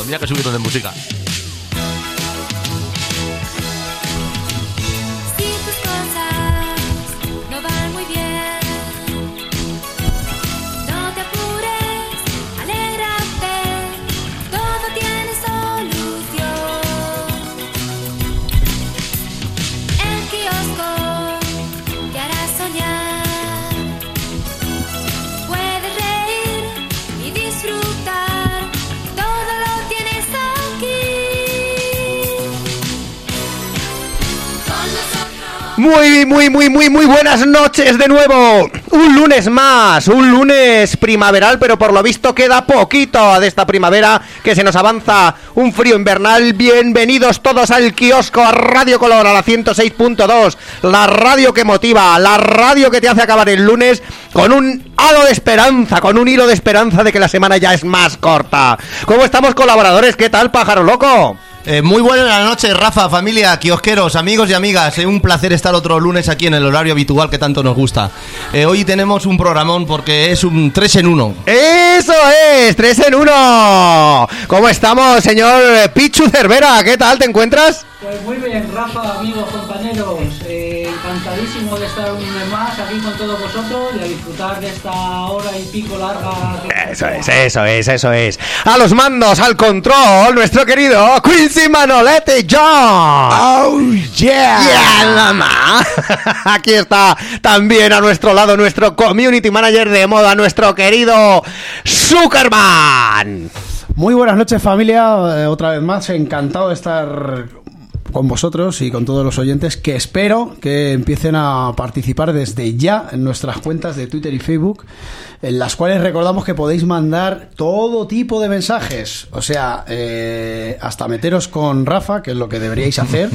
Mira que subieron de música. Muy buenas noches de nuevo. Un lunes más, un lunes primaveral, pero por lo visto queda poquito de esta primavera, que se nos avanza un frío invernal. Bienvenidos todos al kiosco, a Radio Color, a la 106.2, la radio que motiva, la radio que te hace acabar el lunes con un halo de esperanza, con un hilo de esperanza de que la semana ya es más corta. ¿Cómo estamos, colaboradores? ¿Qué tal, pájaro loco? Muy buenas noches, Rafa, familia, kiosqueros, amigos y amigas. Un placer estar otro lunes aquí en el horario habitual que tanto nos gusta. Hoy tenemos un programón porque es un 3 en 1. ¡Eso es! ¡3 en 1! ¿Cómo estamos, señor Pichu Cervera? ¿Qué tal? ¿Te encuentras? Pues muy bien, Rafa, amigos, compañeros. Encantadísimo de estar un lunes más aquí con todos vosotros y a disfrutar de esta hora y pico larga. Eso es. A los mandos, al control, nuestro querido Quincy Manolete John. ¡Oh, yeah! ¡Yeah, mamá! Aquí está también a nuestro lado nuestro community manager de moda, nuestro querido Zuckerman. Muy buenas noches, familia. Otra vez más, encantado de estar con vosotros y con todos los oyentes, que espero que empiecen a participar desde ya en nuestras cuentas de Twitter y Facebook, en las cuales recordamos que podéis mandar todo tipo de mensajes, o sea, hasta meteros con Rafa, que es lo que deberíais hacer,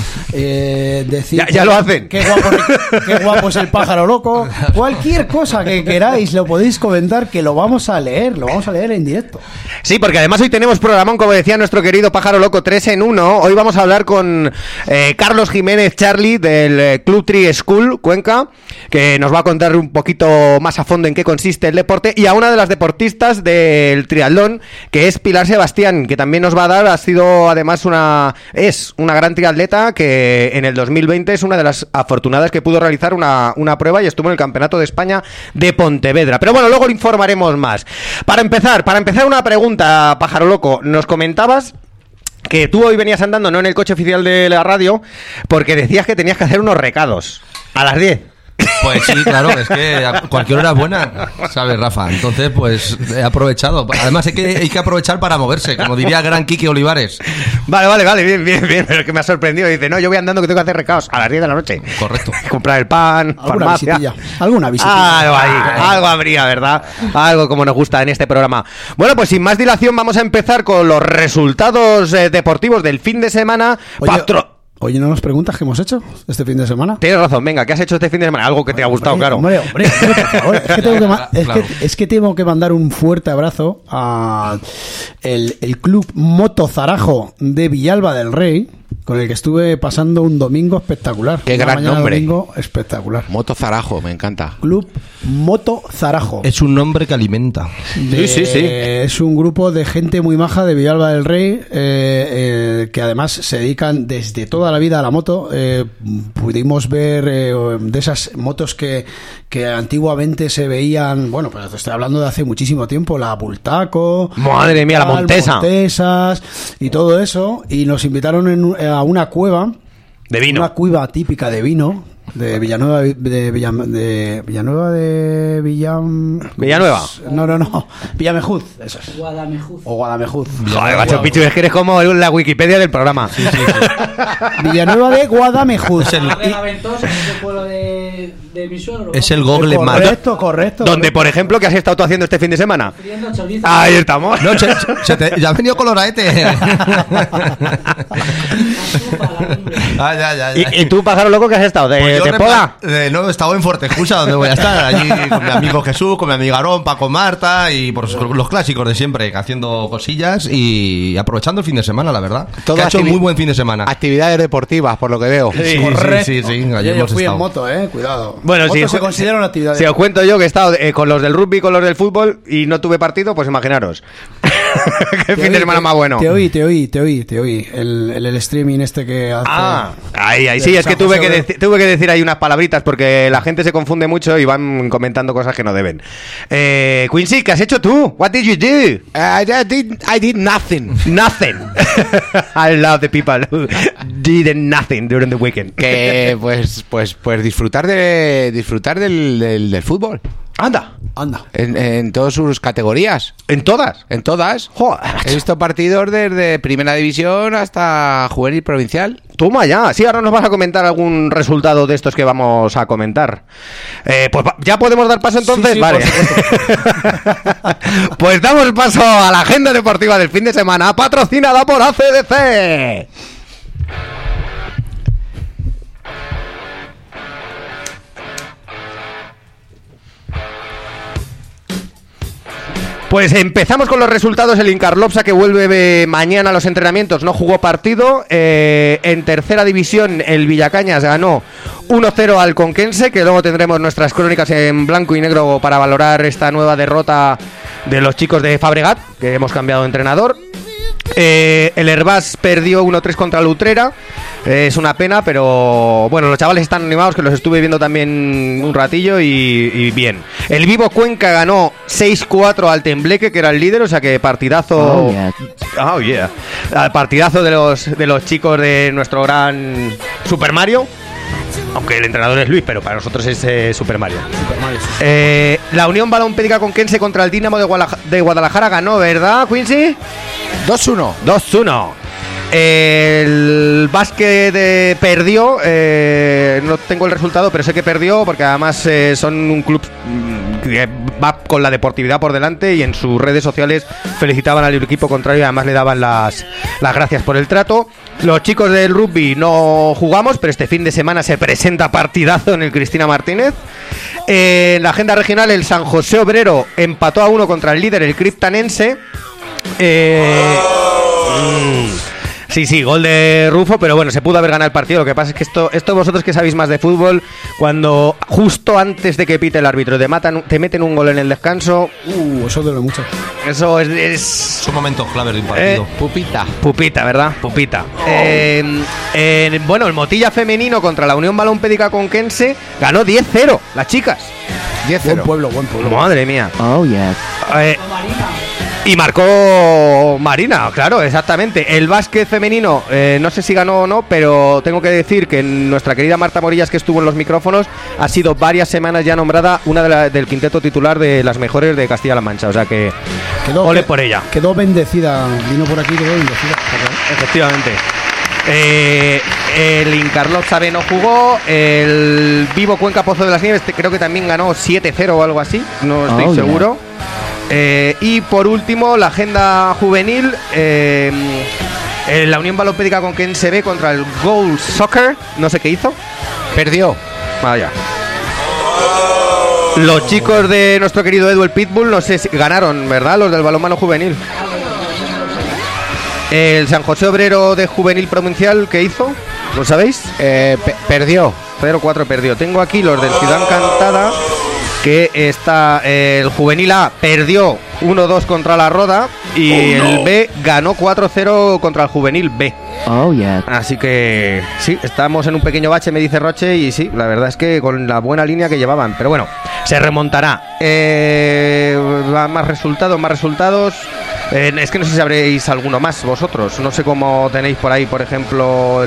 decir ya lo hacen, qué guapo es el pájaro loco, cualquier cosa que queráis lo podéis comentar, que lo vamos a leer en directo. Sí, porque además hoy tenemos programón, como decía nuestro querido pájaro loco, 3 en 1. Hoy vamos a hablar con Carlos Jiménez Charlie del Club Tree School Cuenca, que nos va a contar un poquito más a fondo en qué consiste el deporte, y a una de las deportistas del triatlón, que es Pilar Sebastián, que también nos va a dar, ha sido además es una gran triatleta que en el 2020 es una de las afortunadas que pudo realizar una prueba y estuvo en el Campeonato de España de Pontevedra. Pero bueno, luego le informaremos más. Para empezar una pregunta, pájaro loco. Nos comentabas que tú hoy venías andando no en el coche oficial de la radio porque decías que tenías que hacer unos recados a las 10. Pues sí, claro, es que cualquier hora es buena, ¿sabes, Rafa? Entonces, pues he aprovechado. Además, hay que aprovechar para moverse, como diría gran Quique Olivares. Vale, bien, pero es que me ha sorprendido. Dice, no, yo voy andando que tengo que hacer recados a las 10 de la noche. Correcto. Comprar el pan, farmacia. Alguna visitilla. Algo habría, ¿verdad? Algo como nos gusta en este programa. Bueno, pues sin más dilación vamos a empezar con los resultados deportivos del fin de semana. Oye, ¿no nos preguntas qué hemos hecho este fin de semana? Tienes razón, venga, ¿qué has hecho este fin de semana? Algo que te ha gustado, claro. Hombre, por favor. Es que tengo que mandar un fuerte abrazo a el Club Moto Zarajo de Villalba del Rey, con el que estuve pasando un domingo espectacular. Qué gran nombre. Domingo espectacular. Moto Zarajo, me encanta. Club Moto Zarajo. Es un nombre que alimenta. Sí. Es un grupo de gente muy maja de Villalba del Rey, que además se dedican desde toda la vida a la moto. Pudimos ver de esas motos que antiguamente se veían, bueno, pues estoy hablando de hace muchísimo tiempo, la Bultaco, madre mía, la Montesas y todo eso, y nos invitaron a una cueva de vino, una cueva típica de vino de Villanueva No, Villamejuz, eso es. Guadamejuz. Joder, macho, Pichu, es que eres como la Wikipedia del programa. Sí. Villanueva de Guadamejuz. Es el Google Maps. Correcto. Donde, por ejemplo, ¿qué has estado tú haciendo este fin de semana? Ahí estamos. No, ya ha venido coloraete. Ya. ¿Y tú, pájaro loco, qué has estado? ¿De poda? No, he estado en Fortejusa, donde voy a estar. Allí con mi amigo Jesús, con mi amiga Aarón, Paco, Marta y por los clásicos de siempre, haciendo cosillas y aprovechando el fin de semana, la verdad. Ha hecho un muy buen fin de semana. Actividades deportivas, por lo que veo. Sí. Allí yo fui en moto, cuidado. Bueno, moto se considera una actividad. Si os cuento yo que he estado con los del rugby, con los del fútbol y no tuve partido, pues imaginaros. Qué fin de semana más bueno. Te oí. El streaming este que hace... Ahí. Sí, es que tuve que decir ahí unas palabritas porque la gente se confunde mucho y van comentando cosas que no deben. Quincy, ¿qué has hecho tú? What did you do? I did nothing. Nothing. I love the people who did nothing during the weekend. Que pues disfrutar del fútbol. Anda. En todas sus categorías. ¿En todas? En todas. Joder, he visto partidos desde primera división hasta juvenil provincial. Toma ya. Sí, ahora nos vas a comentar algún resultado de estos que vamos a comentar. Pues ya podemos dar paso entonces. Sí, vale. Pues damos paso a la agenda deportiva del fin de semana, patrocinada por ACDC. Pues empezamos con los resultados. El Incarlopsa, que vuelve mañana a los entrenamientos, no jugó partido. En tercera división, el Villacañas ganó 1-0 al Conquense, que luego tendremos nuestras crónicas en blanco y negro para valorar esta nueva derrota de los chicos de Fabregat, que hemos cambiado de entrenador. El Herbás perdió 1-3 contra el Utrera. Es una pena, pero bueno, los chavales están animados, que los estuve viendo también un ratillo y bien. El Vivo Cuenca ganó 6-4 al Tembleque, que era el líder, o sea que partidazo. Oh yeah. Partidazo de los chicos de nuestro gran Super Mario. Aunque el entrenador es Luis, pero para nosotros es Super Mario. La Unión Balompédica Conquense contra el Dinamo de Guadalajara ganó, ¿verdad, Quincy? 2-1. El básquet perdió, no tengo el resultado, pero sé que perdió porque además son un club que va con la deportividad por delante y en sus redes sociales felicitaban al equipo contrario y además le daban las gracias por el trato. Los chicos del rugby no jugamos, pero este fin de semana se presenta partidazo en el Cristina Martínez. En la agenda regional, el San José Obrero empató a 1 contra el líder, el Criptanense. Sí, gol de Rufo, pero bueno, se pudo haber ganado el partido. Lo que pasa es que esto vosotros que sabéis más de fútbol, cuando justo antes de que pite el árbitro te meten un gol en el descanso, eso duele mucho. Eso es Son momentos claves de un partido. Pupita, ¿verdad? Pupita. Bueno, el Motilla femenino contra la Unión Balompédica Conquense ganó 10-0, las chicas. 10-0. Buen pueblo. Madre mía. Oh, yeah. Y marcó Marina, claro, exactamente. El básquet femenino, no sé si ganó o no, pero tengo que decir que nuestra querida Marta Morillas, que estuvo en los micrófonos, ha sido varias semanas ya nombrada una del quinteto titular de las mejores de Castilla-La Mancha. O sea que ole por ella. Quedó bendecida, vino por aquí, quedó bendecida. Efectivamente. El Incarlopsa B no jugó. El Vivo Cuenca Pozo de las Nieves creo que también ganó 7-0 o algo así, no estoy seguro. Y por último, la agenda juvenil, la Unión Balompédica Conquense B contra el Goal Soccer, no sé qué hizo. Perdió. Vaya. Los chicos de nuestro querido Edu el Pitbull, no sé si ganaron, ¿verdad? Los del balonmano juvenil. El San José Obrero de Juvenil Provincial, ¿qué hizo? ¿Lo sabéis? Perdió. 0-4 perdió. Tengo aquí los del Ciudad Encantada, que está el Juvenil A perdió 1-2 contra la Roda y el B ganó 4-0 contra el Juvenil B. Oh, yeah. Así que sí, estamos en un pequeño bache, me dice Roche, y sí, la verdad es que con la buena línea que llevaban, pero bueno, se remontará. Más resultados. Es que no sé si sabréis alguno más vosotros. No sé cómo tenéis por ahí, por ejemplo,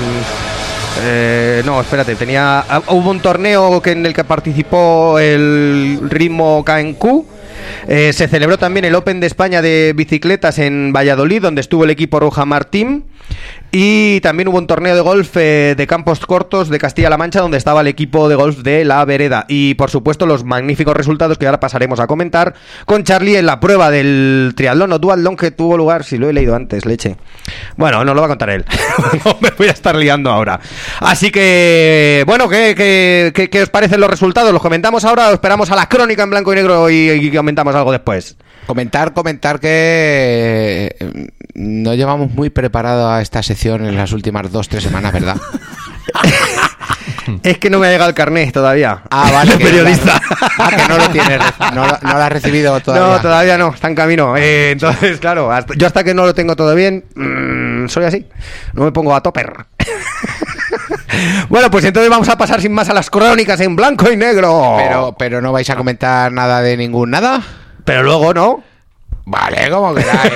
no, espérate, hubo un torneo en el que participó el Ritmo KNQ. Se celebró también el Open de España de bicicletas en Valladolid, donde estuvo el equipo Roja Martín. Y también hubo un torneo de golf de campos cortos de Castilla-La Mancha, donde estaba el equipo de golf de La Vereda. Y por supuesto los magníficos resultados que ahora pasaremos a comentar con Charlie en la prueba del triatlón o duatlón que tuvo lugar, si lo he leído antes, leche. Bueno, no lo va a contar él. No me voy a estar liando ahora. Así que, bueno, ¿qué os parecen los resultados? ¿Los comentamos ahora o esperamos a la crónica en blanco y negro y comentamos algo después? Comentar que no llevamos muy preparado a esta sección en las últimas 2-3 semanas, ¿verdad? Es que no me ha llegado el carnet todavía. Vale. Periodista. Que no lo tienes, no lo has recibido todavía. No, todavía no, está en camino. Entonces, claro, yo hasta que no lo tengo todo bien, soy así. No me pongo a topper. Bueno, pues entonces vamos a pasar sin más a las crónicas en blanco y negro. Pero no vais a comentar nada de ningún nada. Pero luego, ¿no? Vale, como queráis.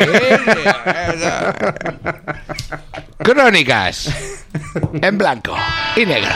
Crónicas en blanco y negro.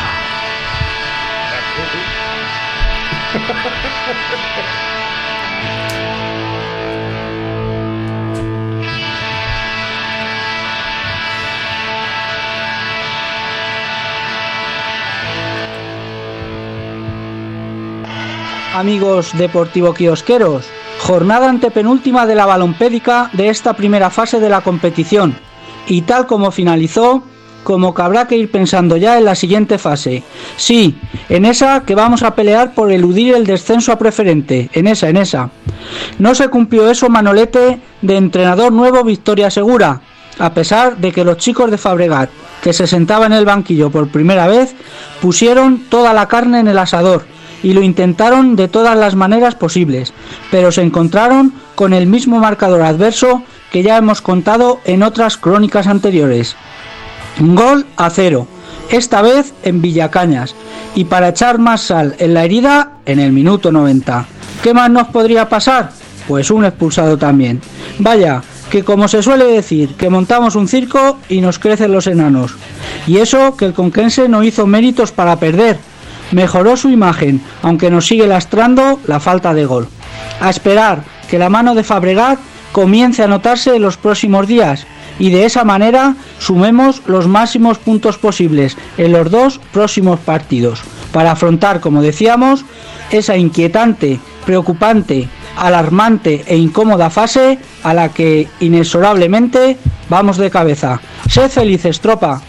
Amigos deportivo kiosqueros, jornada antepenúltima de la balompédica de esta primera fase de la competición, y tal como finalizó, como que habrá que ir pensando ya en la siguiente fase. Sí, en esa que vamos a pelear por eludir el descenso a preferente, en esa. No se cumplió eso, Manolete, de entrenador nuevo victoria segura, a pesar de que los chicos de Fabregat, que se sentaban en el banquillo por primera vez, pusieron toda la carne en el asador y lo intentaron de todas las maneras posibles, pero se encontraron con el mismo marcador adverso que ya hemos contado en otras crónicas anteriores. 0-0, esta vez en Villacañas, y para echar más sal en la herida, en el minuto 90. ¿Qué más nos podría pasar? Pues un expulsado también. Vaya, que como se suele decir, que montamos un circo y nos crecen los enanos. Y eso que el conquense no hizo méritos para perder. Mejoró su imagen, aunque nos sigue lastrando la falta de gol. A esperar que la mano de Fabregat comience a notarse en los próximos días y de esa manera sumemos los máximos puntos posibles en los 2 próximos partidos para afrontar, como decíamos, esa inquietante, preocupante, alarmante e incómoda fase a la que inexorablemente vamos de cabeza. Sed felices, tropa.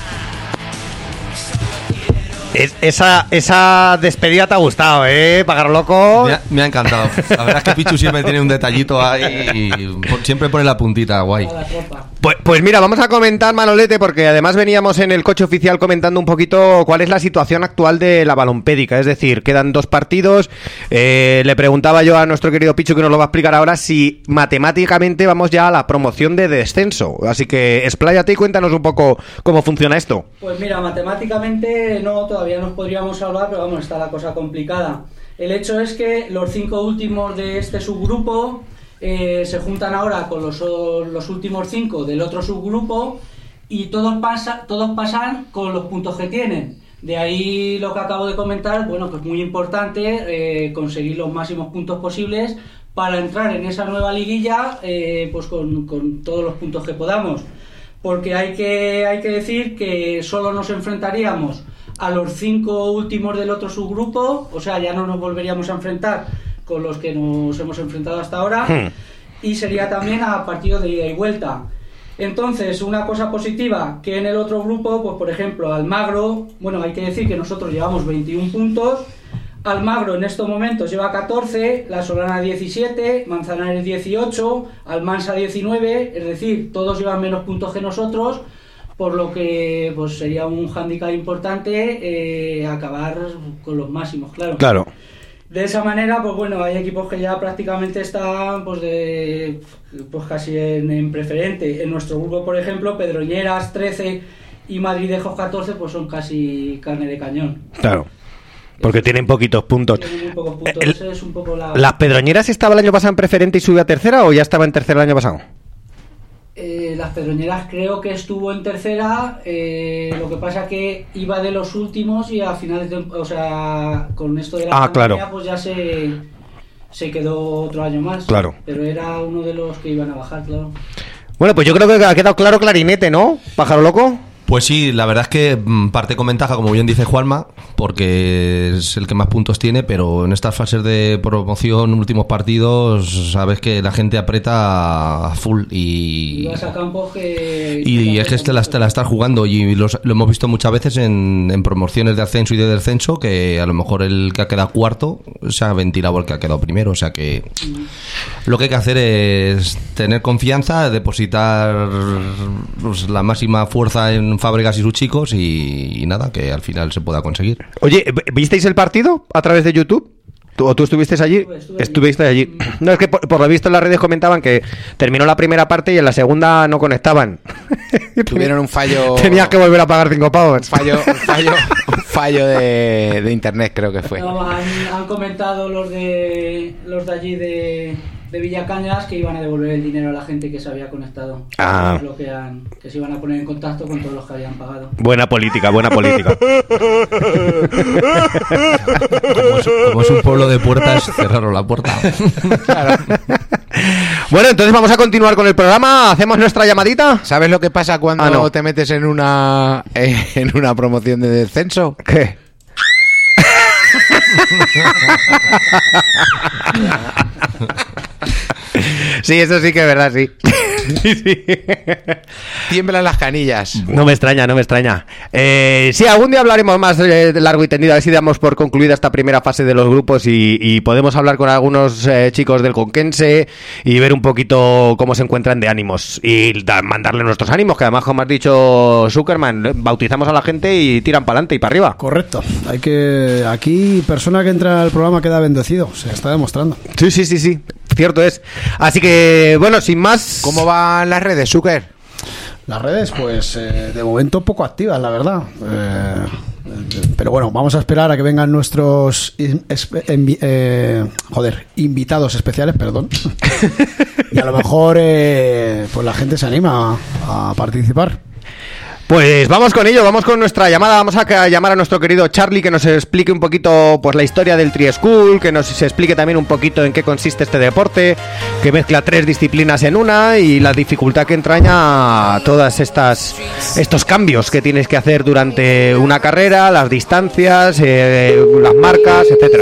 Esa despedida te ha gustado, Pájaro Loco. Me ha encantado. La verdad es que Pichu siempre tiene un detallito ahí y siempre pone la puntita, guay. Pues mira, vamos a comentar, Manolete, porque además veníamos en el coche oficial comentando un poquito cuál es la situación actual de la balompédica. Es decir, quedan 2 partidos. Le preguntaba yo a nuestro querido Pichu, que nos lo va a explicar ahora, si matemáticamente vamos ya a la promoción de descenso. Así que expláyate y cuéntanos un poco cómo funciona esto. Pues mira, matemáticamente no, todavía nos podríamos hablar, pero vamos, está la cosa complicada. El hecho es que los 5 últimos de este subgrupo se juntan ahora con los últimos 5 del otro subgrupo y todos pasan con los puntos que tienen. De ahí lo que acabo de comentar, bueno, que es muy importante conseguir los máximos puntos posibles para entrar en esa nueva liguilla pues con todos los puntos que podamos. Porque hay que decir que solo nos enfrentaríamos a los 5 últimos del otro subgrupo, o sea, ya no nos volveríamos a enfrentar con los que nos hemos enfrentado hasta ahora, y sería también a partidos de ida y vuelta. Entonces, una cosa positiva, que en el otro grupo, pues por ejemplo, Almagro, bueno, hay que decir que nosotros llevamos 21 puntos, Almagro en estos momentos lleva 14, La Solana 17, Manzanares 18, Almansa 19, es decir, todos llevan menos puntos que nosotros, por lo que pues sería un hándicap importante acabar con los máximos, claro. De esa manera, pues bueno, hay equipos que ya prácticamente están pues casi en preferente. En nuestro grupo, por ejemplo, Pedroñeras 13 y Madridejos 14, pues son casi carne de cañón. Claro. Porque tienen poquitos puntos. Es un poco ¿Las Pedroñeras estaba el año pasado en preferente y subió a tercera o ya estaba en tercera el año pasado? Las Pedroñeras creo que estuvo en tercera, lo que pasa que iba de los últimos y a finales de, o sea, con esto de la pandemia, pues ya se quedó otro año más. Claro. Pero era uno de los que iban a bajar, claro. Bueno, pues yo creo que ha quedado claro clarinete, ¿no? Pájaro Loco. Pues sí, la verdad es que parte con ventaja, como bien dice Juanma, porque es el que más puntos tiene, pero en estas fases de promoción, últimos partidos, sabes que la gente aprieta a full y vas a campos que... Y es que te la estás jugando y lo hemos visto muchas veces en promociones de ascenso y de descenso, que a lo mejor el que ha quedado cuarto se ha ventilado el que ha quedado primero, o sea que lo que hay que hacer es tener confianza, depositar pues, la máxima fuerza en Fábregas y sus chicos y nada, que al final se pueda conseguir. Oye, ¿visteis el partido a través de YouTube? ¿O tú estuviste allí? Estuviste allí. No, es que por lo visto en las redes comentaban que terminó la primera parte y en la segunda no conectaban. Tuvieron un fallo. Tenías que volver a pagar 5 pavos. Un fallo de internet, creo que fue. No, han comentado los de allí de Villacañas que iban a devolver el dinero a la gente que se había conectado. Que se iban a poner en contacto con todos los que habían pagado. Buena política. Como es un pueblo de puertas, cerraron la puerta. Claro. Bueno, entonces vamos a continuar con el programa. ¿Hacemos nuestra llamadita? ¿Sabes lo que pasa cuando te metes en una promoción de descenso? ¿Qué? Sí, eso sí que es verdad, sí. Sí. Tiemblan las canillas. No me extraña. Sí, algún día hablaremos más largo y tendido. A ver si damos por concluida esta primera fase de los grupos y podemos hablar con algunos chicos del Conquense y ver un poquito cómo se encuentran de ánimos y mandarle nuestros ánimos, que además, como has dicho Zuckerman, bautizamos a la gente y tiran para adelante y para arriba. Correcto. Aquí persona que entra al programa queda bendecido, se está demostrando. Sí. Cierto es. Así que, bueno, sin más... ¿Cómo van las redes, Zucker? Las redes, pues, de momento poco activas, la verdad. Pero bueno, vamos a esperar a que vengan nuestros invitados especiales, perdón. Y a lo mejor pues la gente se anima a participar. Pues vamos con ello, vamos con nuestra llamada. Vamos a llamar a nuestro querido Charlie, que nos explique un poquito pues la historia del Tri-School, que nos explique también un poquito en qué consiste este deporte, que mezcla 3 disciplinas en una y la dificultad que entraña todas estos cambios que tienes que hacer durante una carrera, las distancias, las marcas, etcétera.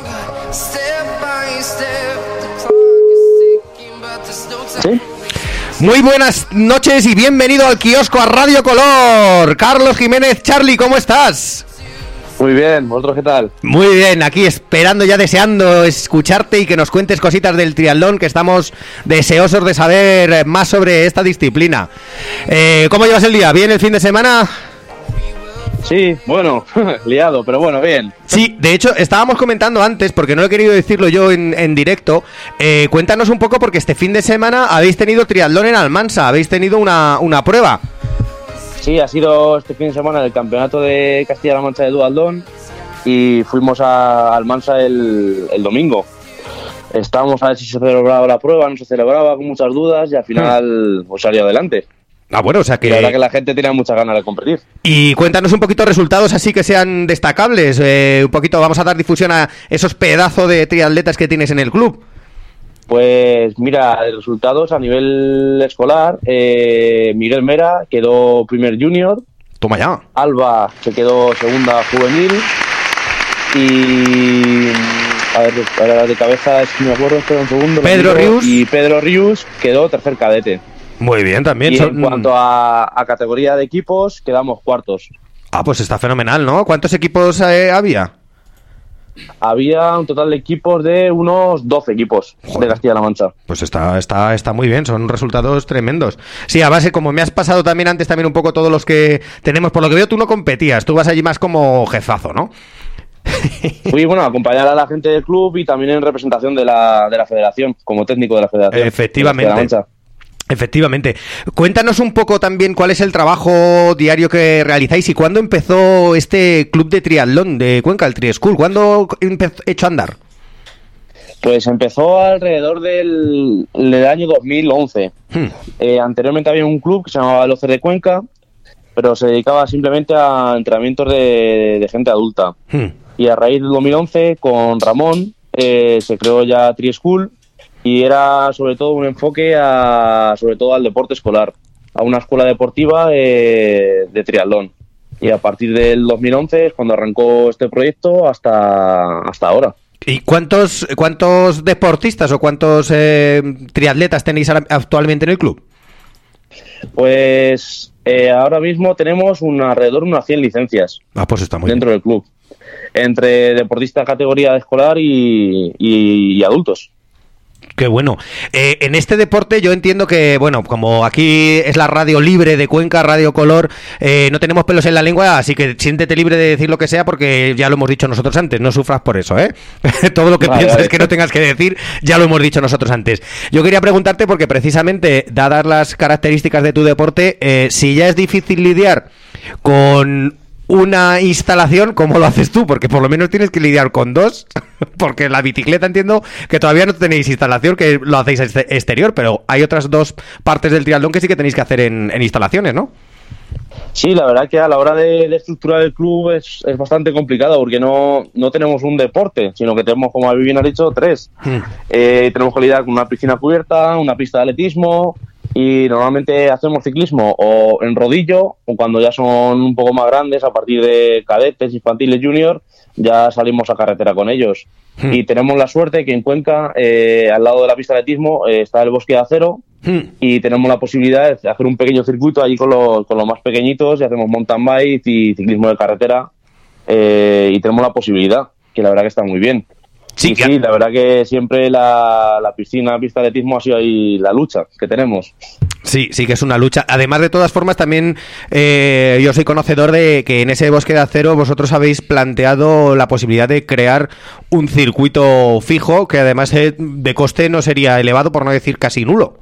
¿Sí? Muy buenas noches y bienvenido al kiosco a Radio Color. Carlos Jiménez, Charlie, ¿cómo estás? Muy bien, ¿vosotros qué tal? Muy bien, aquí esperando, ya deseando escucharte y que nos cuentes cositas del triatlón, que estamos deseosos de saber más sobre esta disciplina. ¿Cómo llevas el día? ¿Bien el fin de semana? Sí, bueno, liado, pero bueno, bien. Sí, de hecho, estábamos comentando antes, porque no he querido decirlo yo en directo, cuéntanos un poco, porque este fin de semana habéis tenido triatlón en Almansa, habéis tenido una prueba. Sí, ha sido este fin de semana el campeonato de Castilla-La Mancha de duatlón y fuimos a Almansa el domingo. Estábamos a ver si se celebraba la prueba, no se celebraba, con muchas dudas y al final pues salió adelante. Ah, bueno, o sea que... La verdad que la gente tiene muchas ganas de competir. Y cuéntanos un poquito resultados así que sean destacables. Un poquito, vamos a dar difusión a esos pedazos de triatletas que tienes en el club. Pues mira, resultados a nivel escolar. Miguel Mera quedó primer junior. Toma ya. Alba se quedó segunda juvenil. Y... A ver, de cabeza, si me acuerdo, espera un segundo. Pedro Rius. Y Pedro Rius quedó tercer cadete. Muy bien, también. Y en cuanto a categoría de equipos, quedamos cuartos. Ah, pues está fenomenal, ¿no? ¿Cuántos equipos había? Había un total de equipos de unos 12 equipos. Joder. De Castilla-La Mancha. Pues está muy bien, son resultados tremendos. Sí, a base, como me has pasado también antes, también un poco todos los que tenemos, por lo que veo tú no competías, tú vas allí más como jefazo, ¿no? Fui, bueno, a acompañar a la gente del club y también en representación de la federación, como técnico de la federación. Efectivamente. Cuéntanos un poco también cuál es el trabajo diario que realizáis y cuándo empezó este club de triatlón de Cuenca, el Tri-School. ¿Cuándo echó a andar? Pues empezó alrededor del año 2011. Anteriormente había un club que se llamaba el OCR de Cuenca, pero se dedicaba simplemente a entrenamientos de gente adulta. Y a raíz del 2011, con Ramón, se creó ya Tri-School. Y era sobre todo un enfoque sobre todo al deporte escolar, a una escuela deportiva de triatlón. Y a partir del 2011 es cuando arrancó este proyecto hasta ahora. ¿Y cuántos deportistas o cuántos triatletas tenéis actualmente en el club? Pues ahora mismo tenemos alrededor de unas 100 licencias. Ah, pues está muy dentro bien. Del club, entre deportistas categoría escolar y adultos. Qué bueno. En este deporte yo entiendo que, bueno, como aquí es la radio libre de Cuenca, Radio Color, no tenemos pelos en la lengua, así que siéntete libre de decir lo que sea porque ya lo hemos dicho nosotros antes, no sufras por eso, ¿eh? Todo lo que pienses que no tengas que decir, ya lo hemos dicho nosotros antes. Yo quería preguntarte porque precisamente, dadas las características de tu deporte, si ya es difícil lidiar con una instalación, ¿cómo lo haces tú? Porque por lo menos tienes que lidiar con dos, porque la bicicleta entiendo que todavía no tenéis instalación, que lo hacéis exterior, pero hay otras dos partes del triatlón que sí que tenéis que hacer en instalaciones, ¿no? Sí, la verdad que a la hora de estructurar el club es bastante complicado porque no tenemos un deporte, sino que tenemos, como bien has dicho, tres. Tenemos que lidiar con una piscina cubierta, una pista de atletismo, y normalmente hacemos ciclismo o en rodillo, o cuando ya son un poco más grandes, a partir de cadetes, infantiles, junior, ya salimos a carretera con ellos. Y tenemos la suerte que en Cuenca, al lado de la pista de atletismo, está el Bosque de Acero, y tenemos la posibilidad de hacer un pequeño circuito allí con los más pequeñitos, y hacemos mountain bike y ciclismo de carretera, y tenemos la posibilidad, que la verdad que está muy bien. Sí, la verdad que siempre la piscina, pista de atletismo ha sido ahí la lucha que tenemos. Sí que es una lucha. Además, de todas formas, también yo soy conocedor de que en ese Bosque de Acero vosotros habéis planteado la posibilidad de crear un circuito fijo que además de coste no sería elevado, por no decir casi nulo.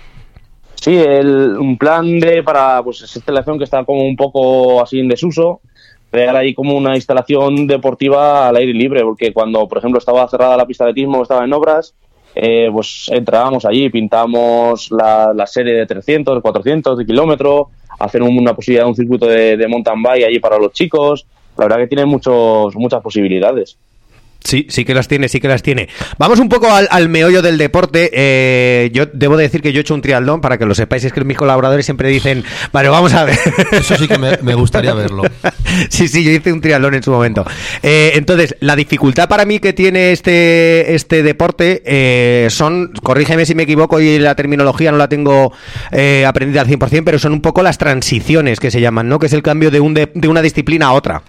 Sí, un plan para pues esa instalación que está como un poco así en desuso, crear ahí como una instalación deportiva al aire libre, porque cuando, por ejemplo, estaba cerrada la pista de atletismo, estaba en obras, pues entrábamos allí, pintamos la serie de 300, 400 de kilómetros, hacer una posibilidad de un circuito de mountain bike allí para los chicos. La verdad que tiene muchas posibilidades. Sí que las tiene. Vamos un poco al meollo del deporte. Yo debo decir que yo he hecho un triatlón, para que lo sepáis, es que mis colaboradores siempre dicen, vale, vamos a ver. Eso sí que me gustaría verlo. Sí, yo hice un triatlón en su momento. Entonces, la dificultad para mí que tiene este deporte corrígeme si me equivoco y la terminología no la tengo aprendida al 100%, pero son un poco las transiciones que se llaman, ¿no? Que es el cambio de una disciplina a otra.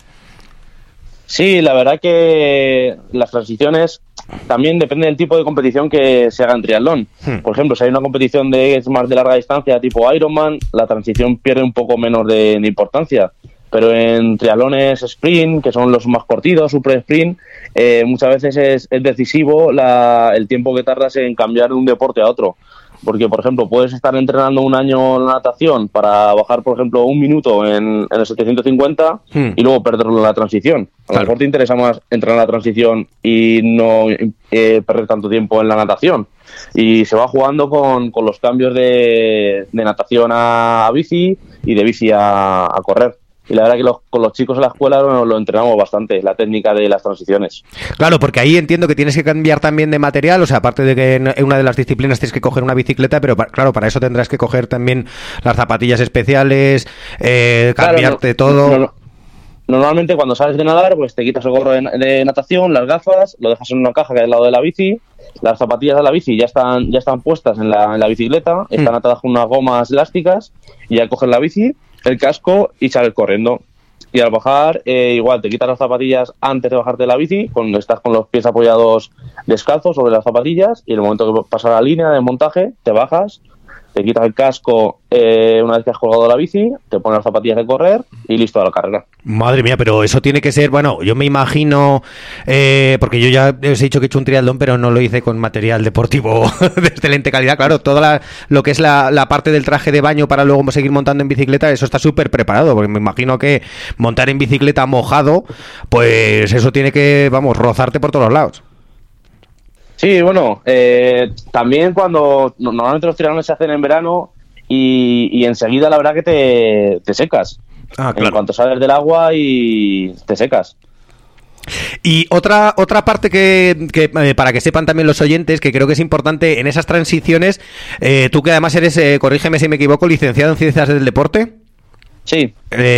Sí, la verdad que las transiciones también depende del tipo de competición que se haga en triatlón. Por ejemplo, si hay una competición más de larga distancia tipo Ironman, la transición pierde un poco menos de importancia. Pero en triatlones sprint, que son los más cortitos, super sprint, muchas veces es decisivo el tiempo que tardas en cambiar de un deporte a otro. Porque, por ejemplo, puedes estar entrenando un año en la natación para bajar, por ejemplo, un minuto en el 750 y luego perderlo en la transición. A lo mejor te interesa más entrenar en la transición y no perder tanto tiempo en la natación. Y se va jugando con los cambios de natación a bici y de bici a correr. Y la verdad que con los chicos en la escuela lo entrenamos bastante, la técnica de las transiciones. Claro, porque ahí entiendo que tienes que cambiar también de material, o sea, aparte de que en una de las disciplinas tienes que coger una bicicleta, pero claro, para eso tendrás que coger también las zapatillas especiales, cambiarte todo. Normalmente cuando sales de nadar, pues te quitas el gorro de natación, las gafas, lo dejas en una caja que hay al lado de la bici, las zapatillas de la bici ya están puestas en la bicicleta, están atadas con unas gomas elásticas, y ya coges la bici, el casco y sales corriendo. Y al bajar, igual te quitas las zapatillas antes de bajarte de la bici, cuando estás con los pies apoyados descalzos sobre las zapatillas, y en el momento que pasas la línea de montaje, te bajas, te quitas el casco una vez que has colgado la bici, te pones las zapatillas de correr y listo a la carrera. Madre mía, pero eso tiene que ser, bueno, yo me imagino, porque yo ya os he dicho que he hecho un triatlón, pero no lo hice con material deportivo de excelente calidad. Claro, lo que es la parte del traje de baño para luego seguir montando en bicicleta, eso está súper preparado, porque me imagino que montar en bicicleta mojado, pues eso tiene que, rozarte por todos lados. Sí, bueno, también cuando normalmente los triatlones se hacen en verano y enseguida la verdad que te secas. Claro. En cuanto sales del agua y te secas. Y otra parte que para que sepan también los oyentes, que creo que es importante en esas transiciones, tú que además eres, corrígeme si me equivoco, licenciado en Ciencias del Deporte. Sí.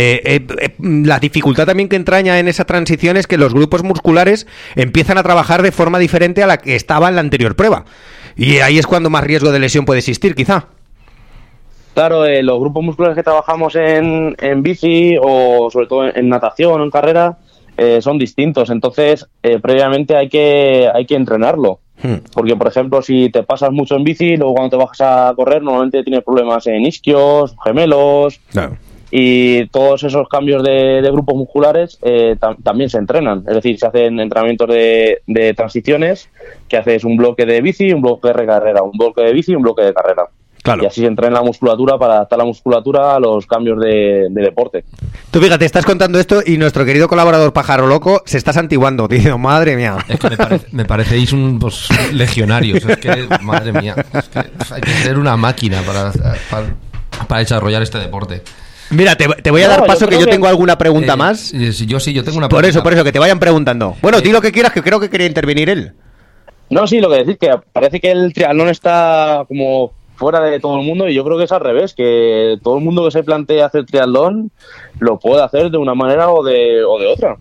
La dificultad también que entraña en esa transición es que los grupos musculares empiezan a trabajar de forma diferente a la que estaba en la anterior prueba. Y ahí es cuando más riesgo de lesión puede existir, quizá. Claro, los grupos musculares que trabajamos en bici o sobre todo en natación o en carrera son distintos. Entonces, previamente hay que entrenarlo. Porque, por ejemplo, si te pasas mucho en bici, luego cuando te bajas a correr, normalmente tienes problemas en isquios, gemelos. Claro. Y todos esos cambios de grupos musculares también se entrenan. Es decir, se hacen entrenamientos de transiciones, que haces un bloque de bici, un bloque de carrera, un bloque de bici y un bloque de carrera. Claro. Y así se entrena la musculatura para adaptar la musculatura a los cambios de deporte. Tú fíjate, estás contando esto y nuestro querido colaborador Pájaro Loco se está santiguando, tío. Madre mía. Es que me parecéis unos legionarios. Es que, madre mía, es que hay que ser una máquina para desarrollar este deporte. Mira, te voy a dar paso, que yo tengo alguna pregunta más. Yo tengo una pregunta. Por eso, que te vayan preguntando. Bueno, di lo que quieras, que creo que quería intervenir él. No, sí, lo que decir, que parece que el triatlón está como fuera de todo el mundo, y yo creo que es al revés, que todo el mundo que se plantea hacer triatlón lo puede hacer de una manera o de otra.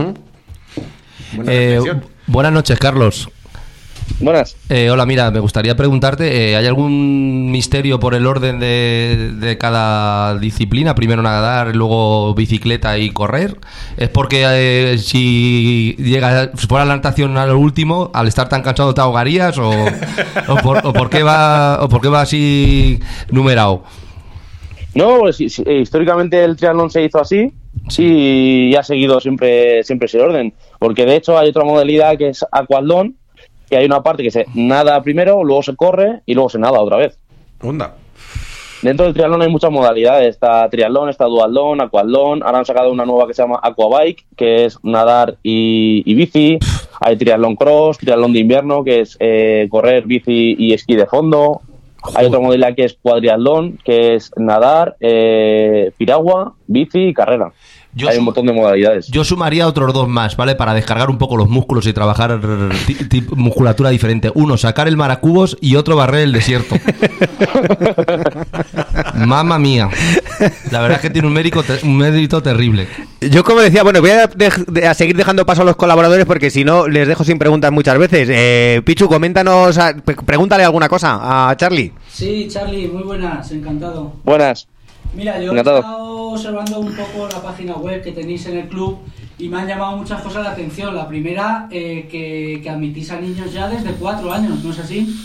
Buenas noches, Carlos. Buenas. Hola, mira, me gustaría preguntarte, ¿hay algún misterio por el orden de cada disciplina? Primero nadar, luego bicicleta y correr. ¿Es porque si fuera la natación al último, al estar tan cansado te ahogarías? ¿O por qué va así numerado? No, pues históricamente el triatlón se hizo así, sí, y ha seguido siempre ese orden. Porque de hecho hay otra modalidad que es aquatlón, que hay una parte que se nada primero, luego se corre y luego se nada otra vez. Onda. Dentro del triatlón hay muchas modalidades. Está triatlón, está duatlón, aquatlón. Ahora han sacado una nueva que se llama aquabike, que es nadar y bici. Hay triatlón cross, triatlón de invierno, que es correr, bici y esquí de fondo. Hay otra modalidad que es cuadriatlón, que es nadar, piragua, bici y carrera. Hay un montón de modalidades. Yo sumaría otros dos más, ¿vale? Para descargar un poco los músculos y trabajar musculatura diferente. Uno, sacar el maracubos, y otro, barrer el desierto. Mamma mía. La verdad es que tiene un mérito terrible. Yo, como decía, bueno, voy a seguir dejando paso a los colaboradores, porque si no les dejo sin preguntas muchas veces. Pichu, coméntanos, pregúntale alguna cosa a Charlie. Sí, Charlie, muy buenas, encantado. Buenas. Mira, yo he estado observando un poco la página web que tenéis en el club y me han llamado muchas cosas la atención. La primera, que admitís a niños ya desde 4 años, ¿no es así?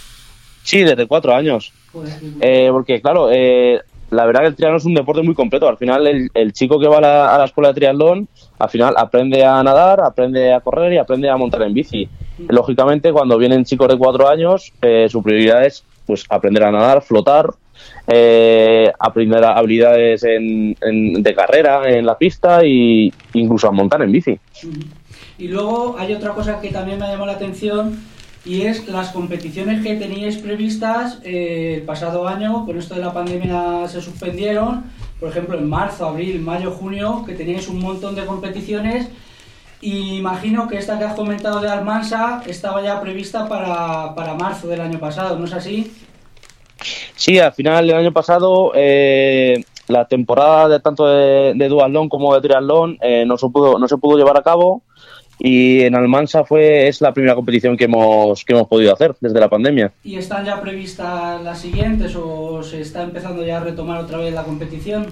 Sí, desde 4 años. Porque, claro, la verdad que el triatlón es un deporte muy completo. Al final, el chico que va a la escuela de triatlón, al final aprende a nadar, aprende a correr y aprende a montar en bici. Lógicamente, cuando vienen chicos de 4 años, su prioridad es pues aprender a nadar, flotar, aprender habilidades de carrera en la pista e incluso a montar en bici. Y luego hay otra cosa que también me ha llamado la atención, y es las competiciones que teníais previstas el pasado año. Con esto de la pandemia se suspendieron. Por ejemplo, en marzo, abril, mayo, junio, que teníais un montón de competiciones. Y imagino que esta que has comentado de Almansa estaba ya prevista para marzo del año pasado, ¿no es así? Sí, al final del año pasado la temporada tanto de duatlón como de triatlón no se pudo llevar a cabo, y en Almansa es la primera competición que hemos podido hacer desde la pandemia. ¿Y están ya previstas las siguientes o se está empezando ya a retomar otra vez la competición?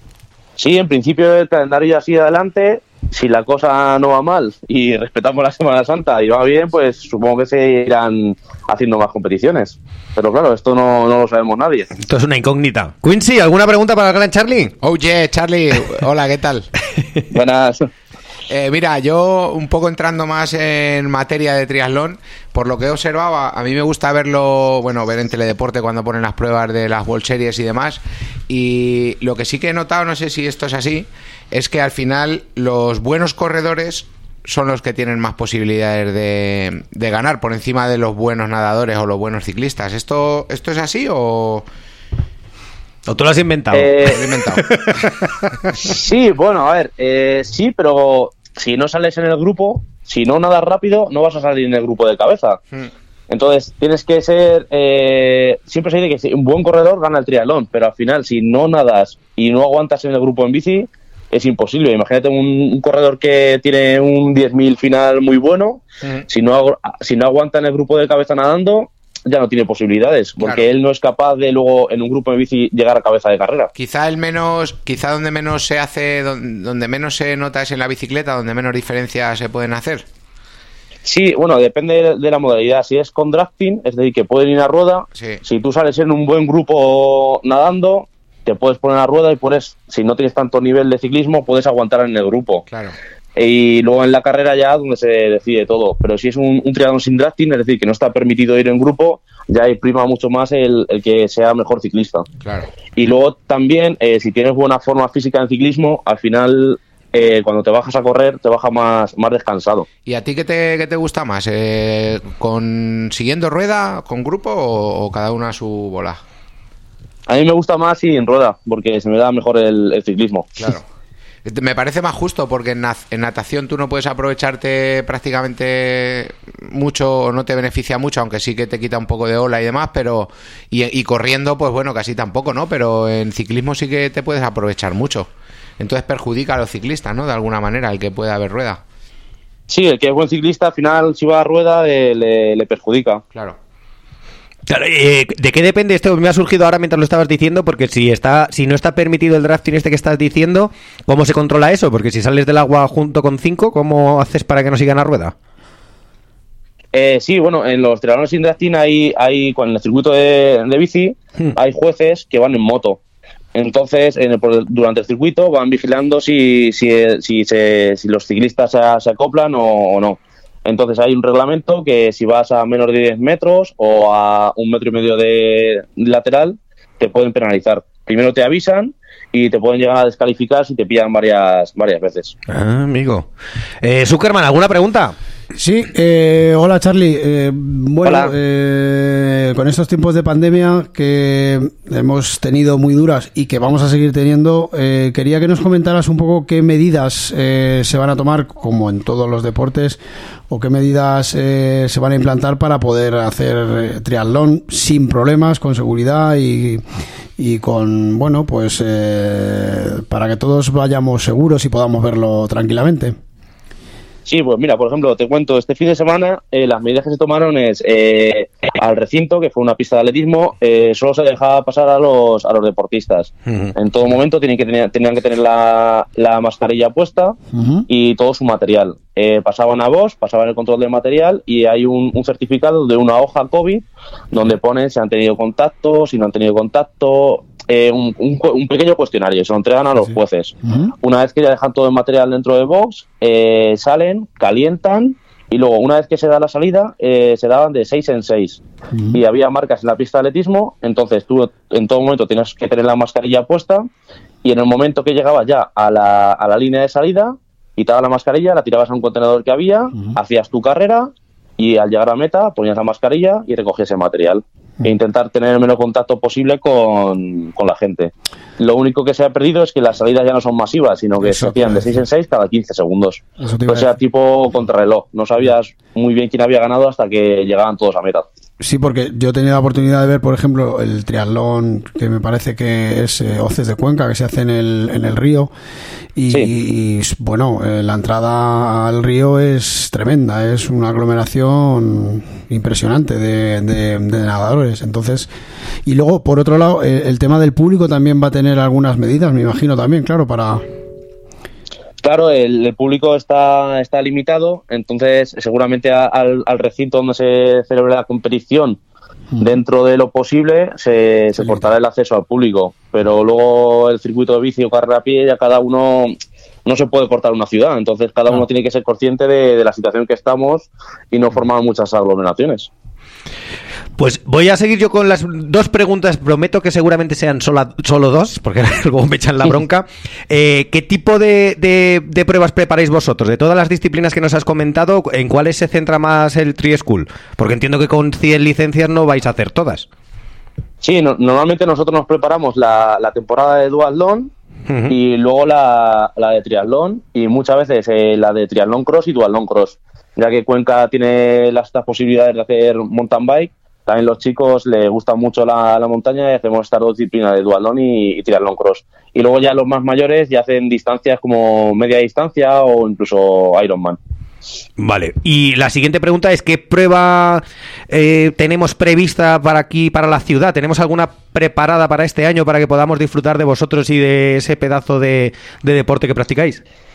Sí, en principio el calendario ya sigue adelante. Si la cosa no va mal y respetamos la Semana Santa y va bien, pues supongo que se irán haciendo más competiciones. Pero claro, esto no lo sabemos nadie. Esto es una incógnita. Quincy, ¿alguna pregunta para el gran Charlie? Oh, yeah, Charlie. Hola, ¿qué tal? Buenas. Mira, yo un poco entrando más en materia de triatlón, por lo que he observado, a mí me gusta ver en Teledeporte cuando ponen las pruebas de las World Series y demás, y lo que sí que he notado, no sé si esto es así, es que al final los buenos corredores son los que tienen más posibilidades de ganar por encima de los buenos nadadores o los buenos ciclistas. ¿Esto es así o tú lo has inventado? Lo he inventado. Sí, bueno, a ver, sí, pero si no sales en el grupo, si no nadas rápido, no vas a salir en el grupo de cabeza. Entonces, tienes que ser... siempre se dice que un buen corredor gana el triatlón, pero al final, si no nadas y no aguantas en el grupo en bici, es imposible. Imagínate un corredor que tiene un 10.000 final muy bueno, si no aguanta en el grupo de cabeza nadando, ya no tiene posibilidades, porque él no es capaz de luego en un grupo de bici llegar a cabeza de carrera. Quizá donde menos se hace, donde menos se nota es en la bicicleta, donde menos diferencias se pueden hacer. Sí, bueno, depende de la modalidad. Si es con drafting, es decir, que pueden ir a rueda, si tú sales en un buen grupo nadando, te puedes poner a rueda y puedes, si no tienes tanto nivel de ciclismo, puedes aguantar en el grupo. Claro. Y luego en la carrera ya donde se decide todo. Pero si es un triatlón sin drafting, es decir, que no está permitido ir en grupo, ya prima mucho más el que sea mejor ciclista. Claro. Y luego también, si tienes buena forma física en ciclismo, al final, cuando te bajas a correr, te baja más descansado. ¿Y a ti qué te gusta más? ¿Siguiendo rueda, con grupo o cada una a su bola? A mí me gusta más en rueda, porque se me da mejor el ciclismo. Claro. Me parece más justo porque en natación tú no puedes aprovecharte prácticamente mucho o no te beneficia mucho, aunque sí que te quita un poco de ola y demás, pero y corriendo pues bueno, casi tampoco, ¿no? Pero en ciclismo sí que te puedes aprovechar mucho. Entonces perjudica a los ciclistas, ¿no? De alguna manera, el que pueda haber rueda. Sí, el que es buen ciclista al final si va a rueda le perjudica. Claro. Claro, ¿de qué depende esto? Me ha surgido ahora mientras lo estabas diciendo, porque si no está permitido el drafting que estás diciendo, ¿cómo se controla eso? Porque si sales del agua junto con 5, ¿cómo haces para que no sigan a rueda? Sí, bueno, en los triatlones sin drafting hay en el circuito de bici hay jueces que van en moto. Entonces, durante el circuito van vigilando si los ciclistas se acoplan o no. Entonces hay un reglamento que si vas a menos de 10 metros o a 1,5 metros de lateral, te pueden penalizar. Primero te avisan y te pueden llegar a descalificar si te pillan varias veces. Ah, amigo. Zuckerman, ¿alguna pregunta? Sí, hola Charlie. Bueno, Hola. Con estos tiempos de pandemia que hemos tenido muy duras y que vamos a seguir teniendo, quería que nos comentaras un poco qué medidas se van a tomar, como en todos los deportes, o qué medidas se van a implantar para poder hacer triatlón sin problemas, con seguridad y con, bueno, pues para que todos vayamos seguros y podamos verlo tranquilamente. Sí, pues mira, por ejemplo, te cuento, este fin de semana las medidas que se tomaron es al recinto, que fue una pista de atletismo, solo se dejaba pasar a los deportistas. Uh-huh. En todo momento tenían que tener la mascarilla puesta y todo su material. Pasaban a Bosch, pasaban el control del material y hay un certificado de una hoja COVID donde pone si han tenido contacto, si no han tenido contacto. Un pequeño cuestionario, se lo entregan a los jueces. Uh-huh. Una vez que ya dejan todo el material dentro de box, salen, calientan y luego una vez que se da la salida se daban de 6 en 6. Uh-huh. Y había marcas en la pista de atletismo, entonces tú en todo momento tienes que tener la mascarilla puesta y en el momento que llegabas ya a la línea de salida, quitabas la mascarilla, la tirabas a un contenedor que había, uh-huh, hacías tu carrera y al llegar a meta ponías la mascarilla y recogías el material. E intentar tener el menor contacto posible con la gente. Lo único que se ha perdido es que las salidas ya no son masivas, sino que se hacían de 6 en 6 cada 15 segundos. O sea, tipo contrarreloj. No sabías muy bien quién había ganado hasta que llegaban todos a meta. Sí, porque yo he tenido la oportunidad de ver, por ejemplo, el triatlón, que me parece que es Hoces de Cuenca, que se hace en el río. Y bueno, la entrada al río es tremenda, es una aglomeración impresionante de nadadores. Entonces, y luego, por otro lado, el tema del público también va a tener algunas medidas, me imagino también, claro, para... Claro, el público está limitado, entonces seguramente al recinto donde se celebre la competición, dentro de lo posible, se cortará el acceso al público, pero luego el circuito de bici o carrera a pie ya cada uno no se puede cortar una ciudad, entonces cada uno tiene que ser consciente de la situación que estamos y no formar muchas aglomeraciones. Pues voy a seguir yo con las dos preguntas, prometo que seguramente sean solo dos, porque luego me echan la bronca. ¿Qué tipo de pruebas preparáis vosotros? De todas las disciplinas que nos has comentado, ¿en cuáles se centra más el Tri-School? Porque entiendo que con 100 licencias no vais a hacer todas. Sí, normalmente nosotros nos preparamos la temporada de duatlón, uh-huh, y luego la de triatlón y muchas veces la de triatlón cross y duatlón cross, ya que Cuenca tiene estas posibilidades de hacer mountain bike. También los chicos les gusta mucho la montaña y hacemos estas dos disciplinas de duatlón y triatlón cross. Y luego ya los más mayores ya hacen distancias como media distancia o incluso Ironman. Vale, y la siguiente pregunta es ¿qué prueba tenemos prevista para aquí, para la ciudad? ¿Tenemos alguna preparada para este año para que podamos disfrutar de vosotros y de ese pedazo de deporte que practicáis?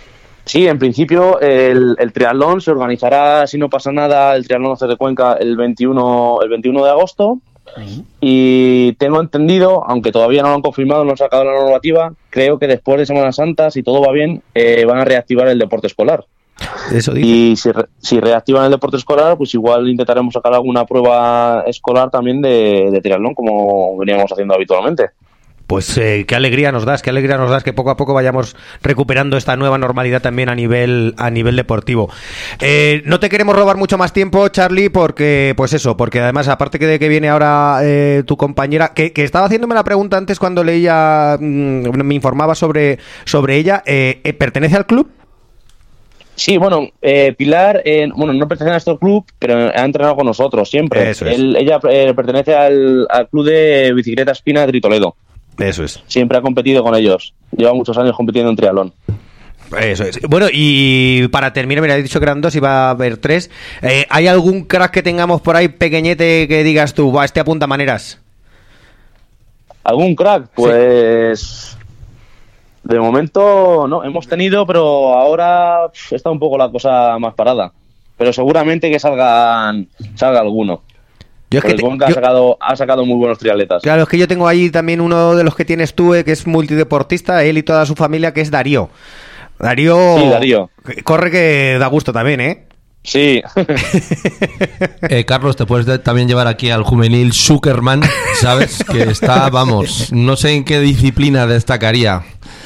Sí, en principio el triatlón se organizará, si no pasa nada, el triatlón de Cuenca el 21 de agosto. Y tengo entendido, aunque todavía no lo han confirmado, no han sacado la normativa, creo que después de Semana Santa, si todo va bien, van a reactivar el deporte escolar. Eso dice. Y si reactivan el deporte escolar, pues igual intentaremos sacar alguna prueba escolar también de triatlón, como veníamos haciendo habitualmente. Pues qué alegría nos das que poco a poco vayamos recuperando esta nueva normalidad también a nivel deportivo. No te queremos robar mucho más tiempo, Charlie, porque además, aparte de que viene ahora tu compañera, que estaba haciéndome la pregunta antes cuando leía, me informaba sobre ella, ¿pertenece al club? Sí, bueno, Pilar, no pertenece a nuestro club, pero ha entrenado con nosotros siempre. Eso es. Ella pertenece al club de bicicleta Espina de Tritoledo. Eso es. Siempre ha competido con ellos. Lleva muchos años compitiendo en triatlón. Eso es. Bueno, y para terminar, mira, he dicho que eran 2 y va a haber 3. ¿Hay algún crack que tengamos por ahí pequeñete que digas tú, este apunta maneras? ¿Algún crack? Pues... Sí. De momento no, hemos tenido, pero ahora está un poco la cosa más parada. Pero seguramente que salga alguno. Ha sacado muy buenos triatletas. Claro, es que yo tengo ahí también uno de los que tienes tú, que es multideportista, él y toda su familia, que es Darío. Sí, Darío. Corre que da gusto también, ¿eh? Sí. Carlos, te puedes también llevar aquí al juvenil Zuckerman, ¿sabes? Que está, vamos, no sé en qué disciplina destacaría.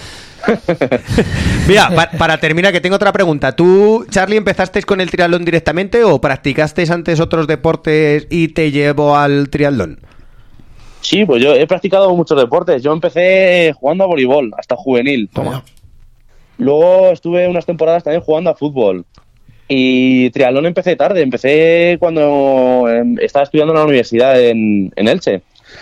Mira, para terminar, que tengo otra pregunta. ¿Tú, Charlie, empezasteis con el triatlón directamente o practicasteis antes otros deportes y te llevó al triatlón? Sí, pues yo he practicado muchos deportes. Yo empecé jugando a voleibol, hasta juvenil. Toma. Luego estuve unas temporadas también jugando a fútbol. Y triatlón empecé tarde. Empecé cuando estaba estudiando en la universidad en Elche.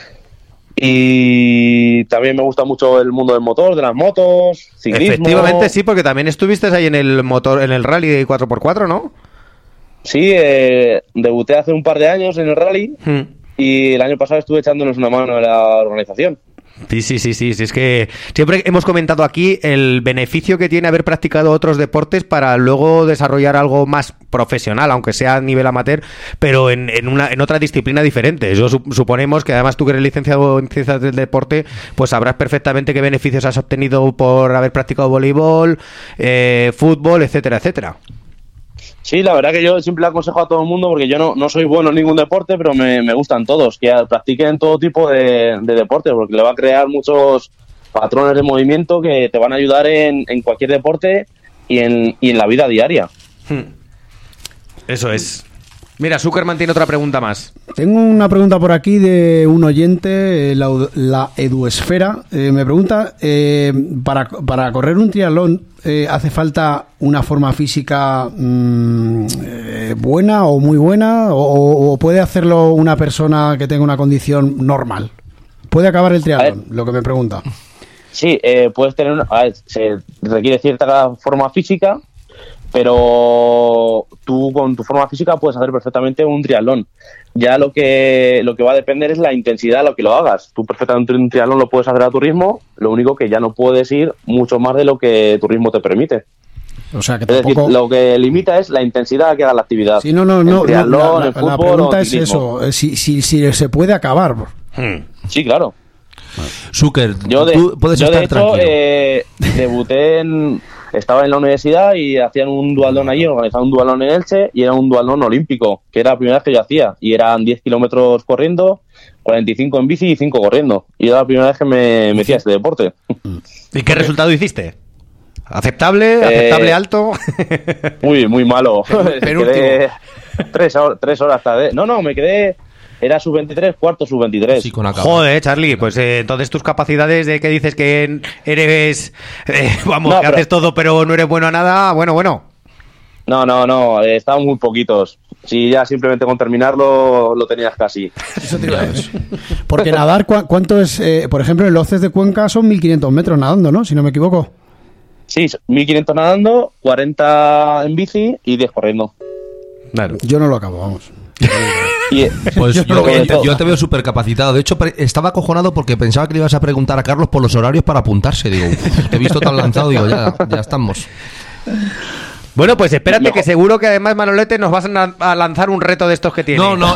Y también me gusta mucho el mundo del motor, de las motos, ciclismo. Efectivamente sí, porque también estuviste ahí en el motor, en el rally de 4x4, ¿no? Sí, debuté hace un par de años en el rally y el año pasado estuve echándonos una mano en la organización. Sí, es que siempre hemos comentado aquí el beneficio que tiene haber practicado otros deportes para luego desarrollar algo más profesional, aunque sea a nivel amateur, pero en otra disciplina diferente. Yo suponemos que además tú que eres licenciado en ciencias del deporte, pues sabrás perfectamente qué beneficios has obtenido por haber practicado voleibol, fútbol, etcétera, etcétera. Sí, la verdad que yo siempre le aconsejo a todo el mundo, porque yo no soy bueno en ningún deporte, pero me gustan todos, que practiquen todo tipo de deporte, porque le va a crear muchos patrones de movimiento que te van a ayudar en cualquier deporte y en la vida diaria. Eso es. Mira, Zuckerman tiene otra pregunta más. Tengo una pregunta por aquí de un oyente, la Eduesfera. Me pregunta, para correr un triatlón, ¿hace falta una forma física buena o muy buena? ¿O puede hacerlo una persona que tenga una condición normal? ¿Puede acabar el triatlón? Lo que me pregunta. Sí, puedes tener... se requiere cierta forma física, pero tú con tu forma física puedes hacer perfectamente un triatlón. Ya lo que va a depender es la intensidad a lo que lo hagas. Tú perfectamente un triatlón lo puedes hacer a tu ritmo, lo único que ya no puedes ir mucho más de lo que tu ritmo te permite. O sea, que es decir, lo que limita es la intensidad a que haga la actividad. Sí, no. Triatlón, en fútbol, la pregunta es ciclismo. eso, si se puede acabar. Sí, claro. Zucker, yo tú puedes estar tranquilo. Debuté estaba en la universidad y hacían un duatlón allí, organizaban un duatlón en Elche y era un duatlón olímpico, que era la primera vez que yo hacía. Y eran 10 kilómetros corriendo, 45 en bici y 5 corriendo. Y era la primera vez que me metía a este deporte. ¿Y qué resultado hiciste? ¿Aceptable, alto? Muy malo. Penúltimo. 3 horas tarde. No, me quedé... Era sub-23, cuarto sub-23. Sí, con acá. Joder, Charlie, pues entonces tus capacidades de que dices que eres... que haces todo pero no eres bueno a nada, bueno. No, estaban muy poquitos. Si ya simplemente con terminarlo lo tenías casi. Eso te iba a decir. Porque nadar, ¿cuánto es? Por ejemplo, en los Hoces de Cuenca son 1.500 metros nadando, ¿no? Si no me equivoco. Sí, 1.500 nadando, 40 en bici y 10 corriendo. Claro. Yo no lo acabo, vamos. Pues yo te veo súper capacitado. De hecho, estaba acojonado porque pensaba que le ibas a preguntar a Carlos por los horarios para apuntarse. Digo, te he visto tan lanzado, digo, ya estamos. Bueno, pues espérate, que seguro que además, Manolete, nos vas a lanzar un reto de estos que tiene. No,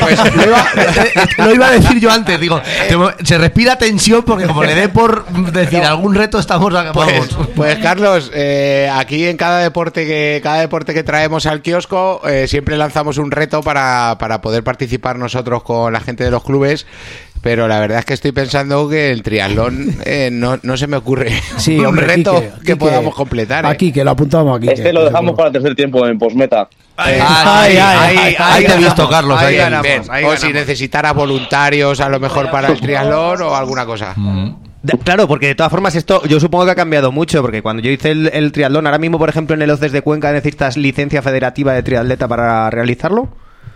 lo iba a decir yo antes. Digo, se respira tensión porque como le dé por decir algún reto, estamos... Pues Carlos, aquí en cada deporte que traemos al kiosco, siempre lanzamos un reto para poder participar nosotros con la gente de los clubes. Pero la verdad es que estoy pensando que el triatlón no se me ocurre un reto que podamos completar. Aquí, que lo apuntamos aquí. Lo dejamos para el tercer tiempo en postmeta. Ahí te he visto, Carlos. Ahí o si necesitara voluntarios a lo mejor para el triatlón o alguna cosa. Claro, porque de todas formas esto yo supongo que ha cambiado mucho, porque cuando yo hice el triatlón, ahora mismo, por ejemplo, en el OCES de Cuenca necesitas licencia federativa de triatleta para realizarlo.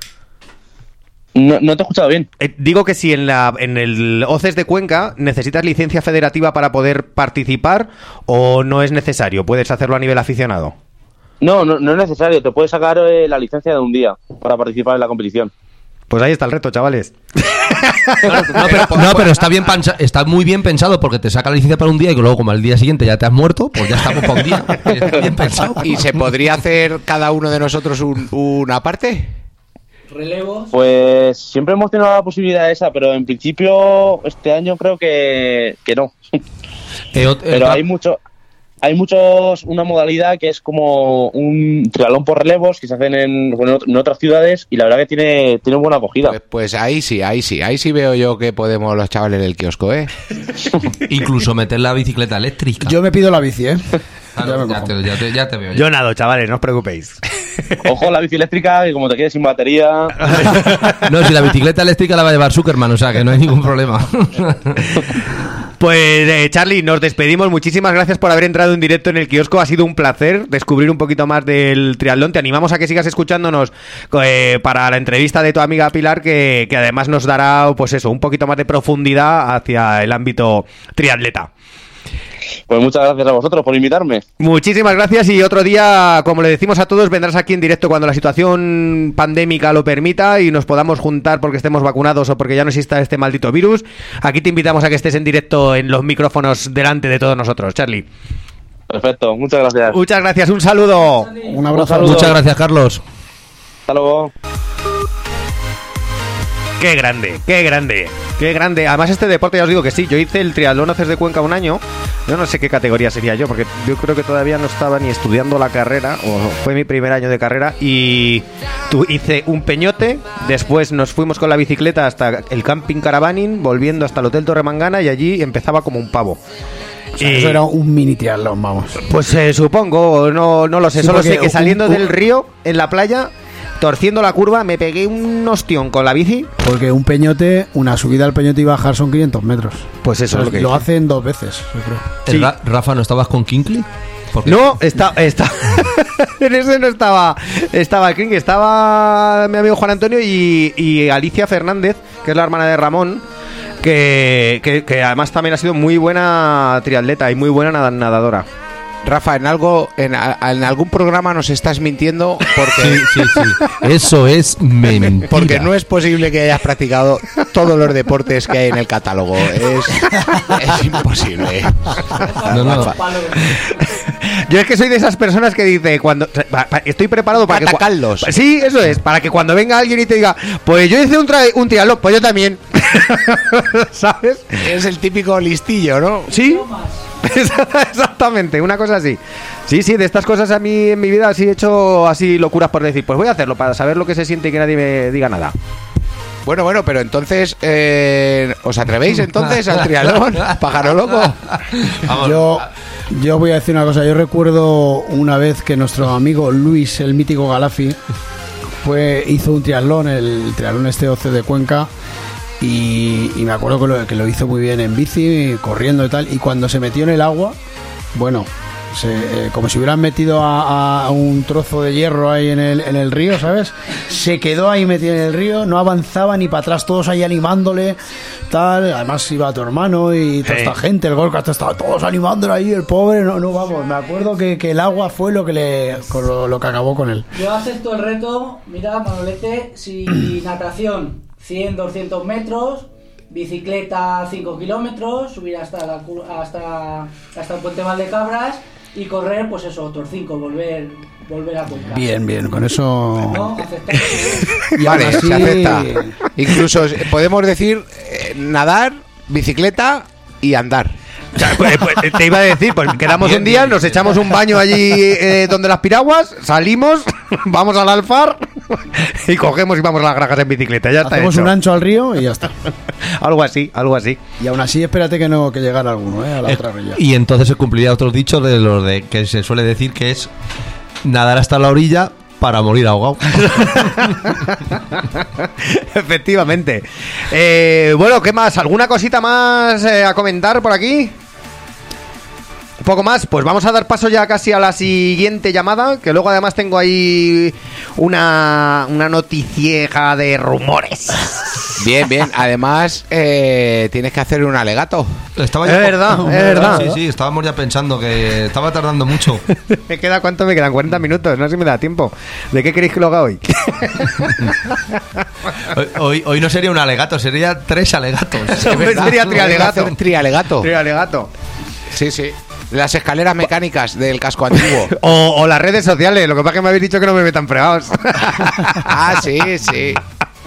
No te he escuchado bien. Digo que si en el OCES de Cuenca necesitas licencia federativa para poder participar o no es necesario, puedes hacerlo a nivel aficionado. No es necesario, te puedes sacar la licencia de un día para participar en la competición. Pues ahí está el reto, chavales. Pero está muy bien pensado, porque te saca la licencia para un día y luego como al día siguiente ya te has muerto, pues ya estamos para un día. Está bien pensado. ¿Y se podría hacer cada uno de nosotros una parte? ¿Relevos? Pues siempre hemos tenido la posibilidad esa, pero en principio este año creo que no. Pero hay una modalidad que es como un triatlón por relevos que se hacen en otras ciudades y la verdad que tiene buena acogida. Pues ahí sí veo yo que podemos los chavales del kiosco, Incluso meter la bicicleta eléctrica. Yo me pido la bici, Ya te veo. Yo nado, chavales, no os preocupéis. Ojo, la bici eléctrica, que como te quedes sin batería... No, si la bicicleta eléctrica la va a llevar Zuckerman, o sea que no hay ningún problema. Pues Charlie, nos despedimos. Muchísimas gracias por haber entrado en directo en el kiosco. Ha sido un placer descubrir un poquito más del triatlón. Te animamos a que sigas escuchándonos para la entrevista de tu amiga Pilar, que además nos dará pues eso, un poquito más de profundidad hacia el ámbito triatleta. Pues muchas gracias a vosotros por invitarme. Muchísimas gracias, y otro día, como le decimos a todos, vendrás aquí en directo cuando la situación pandémica lo permita y nos podamos juntar porque estemos vacunados o porque ya no exista este maldito virus. Aquí te invitamos a que estés en directo en los micrófonos delante de todos nosotros, Charlie. Perfecto, muchas gracias. Muchas gracias, un saludo. Un abrazo. Muchas gracias, Carlos. Hasta luego. Qué grande, qué grande, qué grande. Además este deporte, ya os digo que sí, yo hice el triatlón OCES de Cuenca un año. Yo no sé qué categoría sería yo, porque yo creo que todavía no estaba ni estudiando la carrera, o fue mi primer año de carrera, y hice un peñote, después nos fuimos con la bicicleta hasta el camping Caravaning, volviendo hasta el Hotel Torremangana, y allí empezaba como un pavo. O sea, eso era un mini triatlón, vamos. Pues supongo, no lo sé, sí, solo sé que saliendo del río, en la playa, torciendo la curva, me pegué un ostión con la bici. Porque un peñote, una subida al peñote y bajar son 500 metros. Pues eso es lo que lo hacen 2 veces, yo creo. Sí. Rafa, ¿no estabas con Kinkley? No, en ese no estaba el King, estaba mi amigo Juan Antonio y Alicia Fernández, que es la hermana de Ramón, que además también ha sido muy buena triatleta y muy buena nadadora. Rafa, en algún programa nos estás mintiendo porque sí. Eso es mentira. Porque no es posible que hayas practicado todos los deportes que hay en el catálogo. Es imposible. No. Yo es que soy de esas personas que dice cuando estoy preparado para atacarlos. Sí, eso es, para que cuando venga alguien y te diga, pues yo hice un triatlón, pues yo también. ¿Sabes? Es el típico listillo, ¿no? Sí. Exactamente, una cosa así. Sí, de estas cosas a mí en mi vida sí he hecho así locuras por decir, pues voy a hacerlo para saber lo que se siente y que nadie me diga nada. Bueno, pero entonces ¿os atrevéis entonces al triatlón, pájaro loco? Yo voy a decir una cosa. Yo recuerdo una vez que nuestro amigo Luis, el mítico Galafi, hizo un triatlón, el triatlón OCES de Cuenca. Y me acuerdo que lo hizo muy bien en bici, corriendo y tal. Y cuando se metió en el agua, bueno, como si hubieran metido a un trozo de hierro ahí en el río, ¿sabes? Se quedó ahí metido en el río, no avanzaba ni para atrás, todos ahí animándole, tal. Además iba tu hermano y toda esta gente, el Gorka, estaba todos animándole ahí, el pobre, no vamos. Me acuerdo que el agua fue lo que acabó con él. Yo acepto el reto, mira, Manolete, si natación 100, 200 metros, bicicleta 5 kilómetros, subir hasta el Puente Valdecabras y correr, pues eso, otros 5, volver a Cuenca. Bien, con eso... ¿No? Vale, así... se acepta. Incluso podemos decir nadar, bicicleta y andar. O sea, pues, te iba a decir, pues quedamos un día, nos echamos un baño allí donde las piraguas, salimos, vamos al Alfar y cogemos y vamos a las granjas en bicicleta. Ya está. Hacemos un ancho al río y ya está. Algo así. Y aún así, espérate que llegara alguno, a la otra orilla. Y entonces se cumpliría otros dichos de los de que se suele decir que es nadar hasta la orilla para morir ahogado. Efectivamente. Bueno, ¿qué más? ¿Alguna cosita más a comentar por aquí? Un poco más, pues vamos a dar paso ya casi a la siguiente llamada, que luego además tengo ahí una noticieja de rumores. Bien, además tienes que hacer un alegato. Es verdad. Sí, estábamos ya pensando que estaba tardando mucho. ¿Cuánto me quedan? 40 minutos, no sé si me da tiempo. ¿De qué queréis que lo haga hoy? Hoy no sería un alegato, sería 3 alegatos. Sería trialegato. Trialegato. Sí. Las escaleras mecánicas del casco antiguo. O las redes sociales, lo que pasa es que me habéis dicho que no me metan fregados. Sí.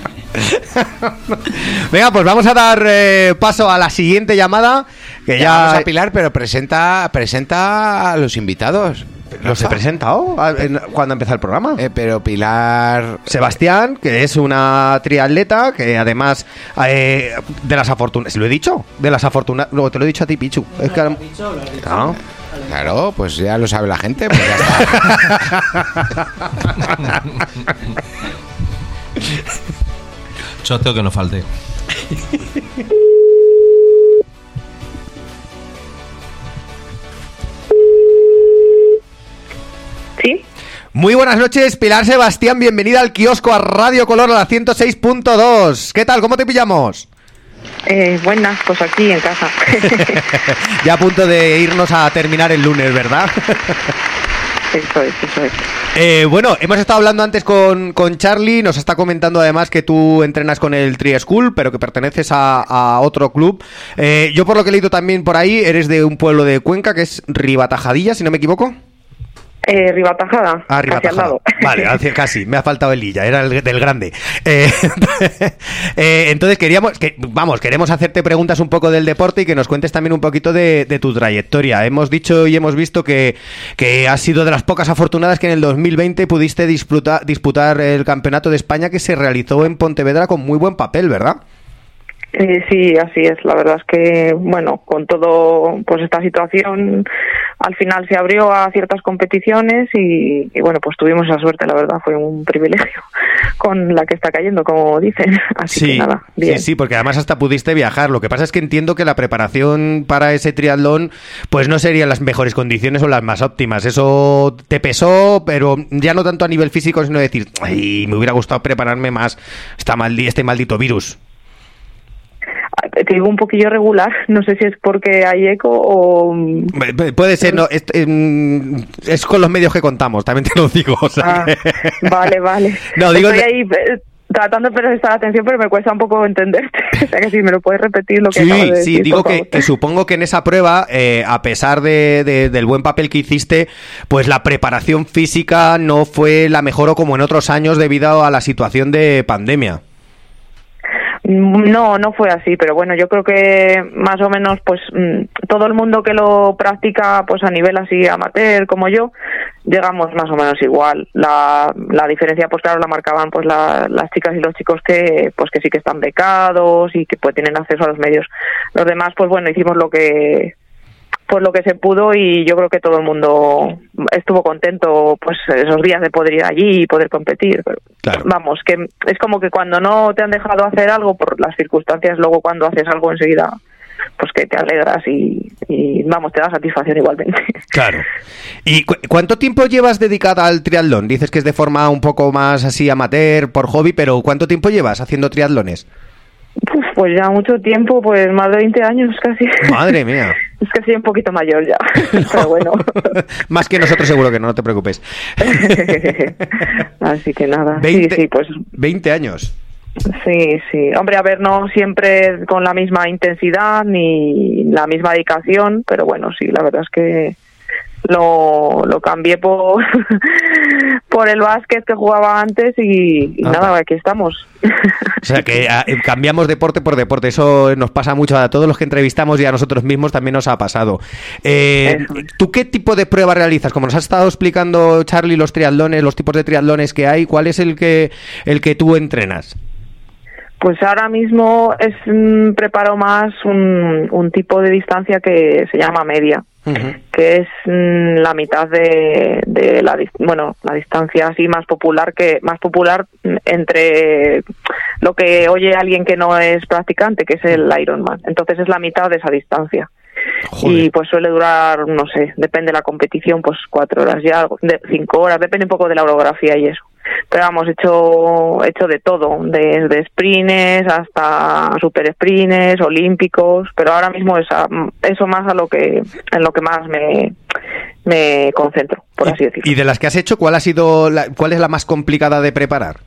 Venga, pues vamos a dar paso a la siguiente llamada. Que ya vamos a Pilar, pero presenta a los invitados. ¿Los he presentado cuando empieza el programa? Pero Pilar... Sebastián, que es una triatleta, que además de las afortunadas... ¿Lo he dicho? De las afortunadas... Luego te lo he dicho a ti, Pichu. Es que... Lo has dicho. Claro, pues ya lo sabe la gente. Pues ya está. Socio que no falte. ¿Sí? Muy buenas noches, Pilar Sebastián, bienvenida al kiosco a Radio Color a la 106.2. ¿Qué tal? ¿Cómo te pillamos? Buenas, pues aquí en casa. Ya a punto de irnos a terminar el lunes, ¿verdad? Eso es. Bueno, hemos estado hablando antes con Charlie, nos está comentando además que tú entrenas con el Tri School, pero que perteneces a otro club. Yo por lo que he leído también por ahí, eres de un pueblo de Cuenca que es Ribatajadilla, si no me equivoco. Ribatajada, Ribatajada. hacia el lado. Vale, casi, me ha faltado el Illa, era el del grande. Entonces queremos hacerte preguntas un poco del deporte y que nos cuentes también un poquito de tu trayectoria. Hemos dicho y hemos visto que has sido de las pocas afortunadas que en el 2020 pudiste disputar el Campeonato de España que se realizó en Pontevedra con muy buen papel, ¿verdad? Sí, así es. La verdad es que, bueno, con todo, pues esta situación, al final se abrió a ciertas competiciones y bueno, pues tuvimos esa suerte, la verdad, fue un privilegio con la que está cayendo, como dicen. Así que nada, bien. Sí, porque además hasta pudiste viajar. Lo que pasa es que entiendo que la preparación para ese triatlón, pues no serían las mejores condiciones o las más óptimas. Eso te pesó, pero ya no tanto a nivel físico, sino decir, ay, me hubiera gustado prepararme más este maldito virus. Te digo un poquillo regular, no sé si es porque hay eco o... Puede ser, no, es con los medios que contamos, también te lo digo. O sea Vale. No, digo, estoy ahí tratando de prestar atención, pero me cuesta un poco entenderte. O sea que si me lo puedes repetir lo que acabas de decir. Sí, digo que supongo que en esa prueba, a pesar del buen papel que hiciste, pues la preparación física no fue la mejor o como en otros años debido a la situación de pandemia. No fue así, pero bueno, yo creo que más o menos pues todo el mundo que lo practica pues a nivel así amateur como yo, llegamos más o menos igual. La diferencia pues claro la marcaban pues las chicas y los chicos que sí que están becados y que pues tienen acceso a los medios. Los demás pues bueno, hicimos lo que se pudo y yo creo que todo el mundo estuvo contento pues esos días de poder ir allí y poder competir. Pero, claro. Vamos, que es como que cuando no te han dejado hacer algo por las circunstancias, luego cuando haces algo enseguida pues que te alegras y vamos, te da satisfacción igualmente. Claro. ¿Y cuánto tiempo llevas dedicada al triatlón? Dices que es de forma un poco más así amateur, por hobby, pero ¿cuánto tiempo llevas haciendo triatlones? Pues ya mucho tiempo, pues más de 20 años casi. Madre mía. Es que soy un poquito mayor ya, pero bueno. Más que nosotros seguro que no te preocupes. Así que nada. 20, sí, pues 20 años. Sí. Hombre, a ver, no siempre con la misma intensidad ni la misma dedicación, pero bueno, sí, la verdad es que lo cambié por por el básquet que jugaba antes y nada, aquí estamos. O sea que cambiamos deporte por deporte. Eso nos pasa mucho a todos los que entrevistamos y a nosotros mismos también nos ha pasado. ¿Tú qué tipo de pruebas realizas? Como nos has estado explicando, Charly, los triatlones, los tipos de triatlones que hay, ¿cuál es el que tú entrenas? Pues ahora mismo preparo más un tipo de distancia que se llama media, que es la mitad de la distancia así más popular entre lo que oye alguien que no es practicante, que es el Ironman. Entonces es la mitad de esa distancia. Joder. Y pues suele durar, no sé, depende de la competición, pues 4 horas ya, 5 horas, depende un poco de la orografía y eso. Pero vamos, hecho de todo, desde sprints hasta super sprints, olímpicos, pero ahora mismo eso más en lo que más me concentro, por así decirlo. ¿Y de las que has hecho, cuál es la más complicada de preparar?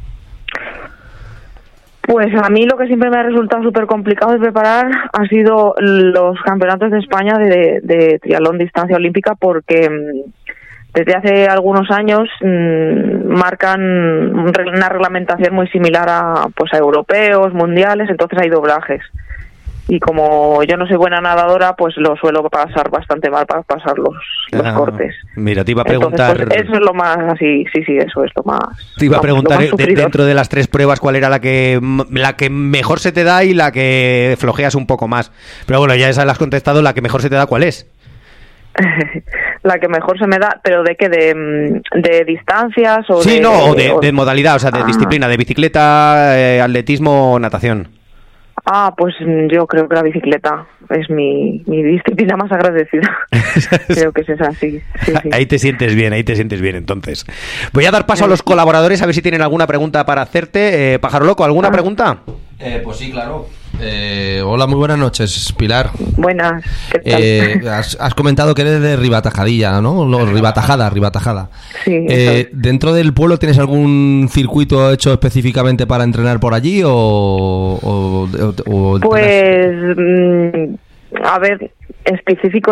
Pues a mí lo que siempre me ha resultado súper complicado de preparar han sido los campeonatos de España de triatlón distancia olímpica, porque desde hace algunos años marcan una reglamentación muy similar a europeos, mundiales, entonces hay doblajes. Y como yo no soy buena nadadora, pues lo suelo pasar bastante mal para pasar los cortes. Mira, te iba a preguntar... Entonces, pues, eso es lo más así, sí, eso es lo más... Te iba a preguntar, dentro de las 3 pruebas, ¿cuál era la que mejor se te da y la que flojeas un poco más? Pero bueno, ya esa la has contestado, la que mejor se te da, ¿cuál es? La que mejor se me da, pero ¿de qué? ¿De distancias? O sí, de modalidad, o sea, de disciplina, de bicicleta, atletismo, natación. Pues yo creo que la bicicleta es mi disciplina más agradecida. Creo que es esa, sí. Ahí te sientes bien entonces. Voy a dar paso a los colaboradores a ver si tienen alguna pregunta para hacerte. Pájaro Loco, ¿alguna pregunta? Pues sí, claro. Hola, muy buenas noches, Pilar. Buenas, ¿qué tal? Has comentado que eres de Ribatajadilla, ¿no? Ribatajada. Sí. ¿Dentro del pueblo tienes algún circuito hecho específicamente para entrenar por allí o pues a ver, específico,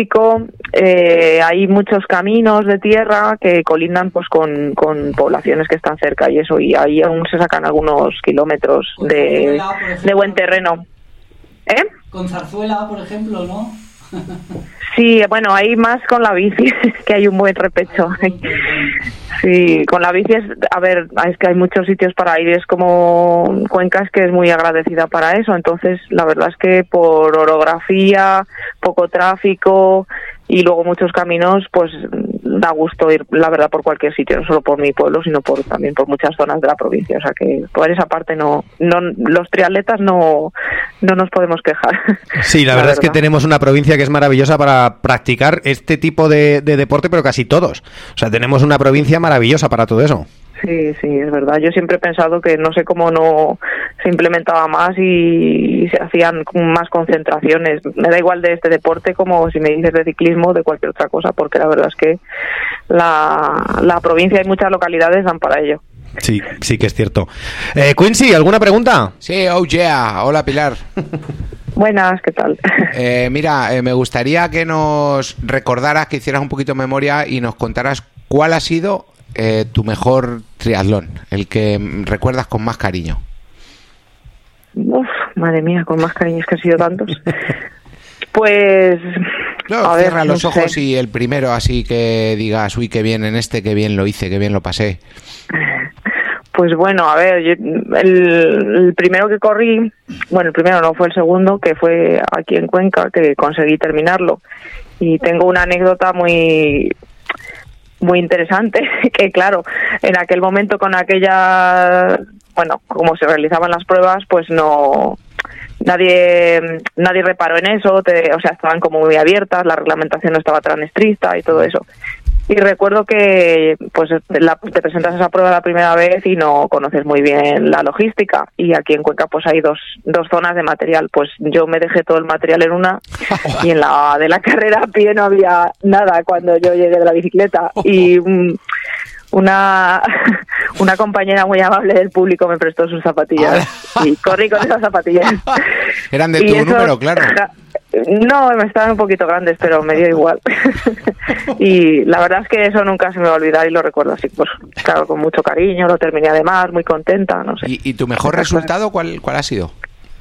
hay muchos caminos de tierra que colindan pues con poblaciones que están cerca y eso, y ahí aún se sacan algunos kilómetros de buen terreno. Con Zarzuela, por ejemplo, ¿no? Sí, bueno, hay más con la bici, que hay un buen repecho. Sí, con la bici es que hay muchos sitios para ir, es como Cuenca, que es muy agradecida para eso, entonces la verdad es que por orografía, poco tráfico y luego muchos caminos, pues da gusto ir, la verdad, por cualquier sitio, no solo por mi pueblo, sino también por muchas zonas de la provincia, o sea que por esa parte no los triatletas no nos podemos quejar. Sí, la verdad es que tenemos una provincia que es maravillosa para practicar este tipo de deporte, pero casi todos. O sea, tenemos una provincia maravillosa para todo eso. Sí, es verdad. Yo siempre he pensado que no sé cómo no se implementaba más y se hacían más concentraciones. Me da igual de este deporte como si me dices de ciclismo o de cualquier otra cosa, porque la verdad es que la provincia y muchas localidades dan para ello. Sí que es cierto. Quincy, ¿alguna pregunta? Sí, yeah. Hola, Pilar. Buenas, ¿qué tal? Mira, me gustaría que nos recordaras, que hicieras un poquito de memoria y nos contaras cuál ha sido tu mejor triatlón, el que recuerdas con más cariño. Madre mía, con más cariño, es que han sido tantos. Pues... No, cierra los ojos y el primero, así que digas, uy, qué bien qué bien lo hice, qué bien lo pasé. Pues bueno, a ver, el primero que corrí, bueno, el primero no, fue el segundo, que fue aquí en Cuenca, que conseguí terminarlo. Y tengo una anécdota muy interesante, que claro, en aquel momento con como se realizaban las pruebas, pues nadie reparó en eso, estaban como muy abiertas, la reglamentación no estaba tan estricta y todo eso. Y recuerdo que pues te presentas a esa prueba la primera vez y no conoces muy bien la logística, y aquí en Cuenca pues hay dos zonas de material. Pues yo me dejé todo el material en una y en la de la carrera a pie no había nada cuando yo llegué de la bicicleta, y una compañera muy amable del público me prestó sus zapatillas y corrí con esas zapatillas. Eran de tu número, claro. No, me estaban un poquito grandes, pero me dio igual. Y la verdad es que eso nunca se me va a olvidar y lo recuerdo así, pues claro, con mucho cariño, lo terminé además, muy contenta, no sé. ¿Y tu mejor resultado cuál ha sido?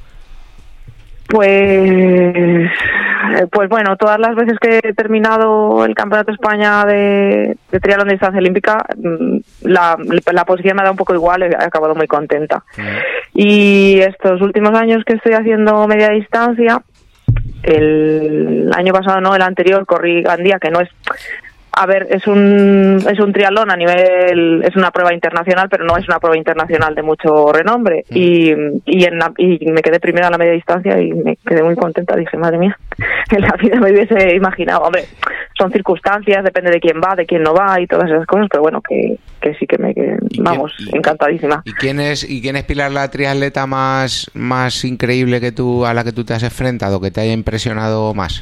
Pues bueno, todas las veces que he terminado el Campeonato de España de triatlón de distancia olímpica, la posición me ha dado un poco igual, he acabado muy contenta. Y estos últimos años que estoy haciendo media distancia, el año pasado no, el anterior corrí Gandía, que no es... A ver, es un triatlón a nivel, es una prueba internacional, pero no es una prueba internacional de mucho renombre. Y me quedé primera en la media distancia y me quedé muy contenta. Dije, madre mía, en la vida me hubiese imaginado. Hombre, son circunstancias, depende de quién va, de quién no va y todas esas cosas, pero bueno, que sí que vamos, encantadísima. ¿Y quién es Pilar, la triatleta más increíble a la que tú te has enfrentado, que te haya impresionado más?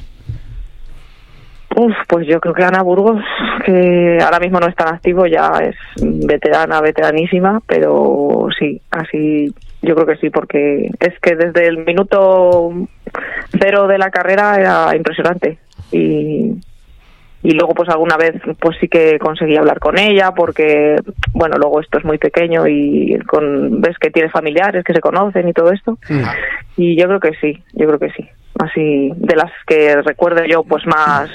Pues yo creo que Ana Burgos, que ahora mismo no es tan activo, ya es veteranísima, pero sí, así yo creo que sí, porque es que desde el minuto 0 de la carrera era impresionante y luego pues alguna vez pues sí que conseguí hablar con ella, porque bueno, luego esto es muy pequeño y ves que tiene familiares que se conocen y todo esto, y yo creo que sí, así de las que recuerdo yo pues más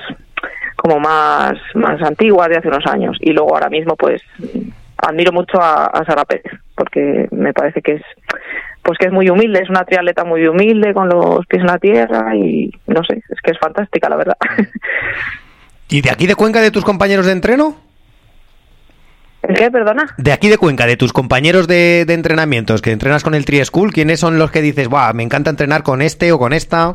antiguas de hace unos años. Y luego ahora mismo pues admiro mucho a Sara Pérez, porque me parece que es muy humilde, es una triatleta muy humilde, con los pies en la tierra, y no sé, es que es fantástica, la verdad. ¿Y de aquí de Cuenca, de tus compañeros de entreno? ¿Qué, perdona? De aquí de Cuenca, de tus compañeros de entrenamientos, que entrenas con el Tri School, ¿quiénes son los que dices, ¡buah, me encanta entrenar con este o con esta?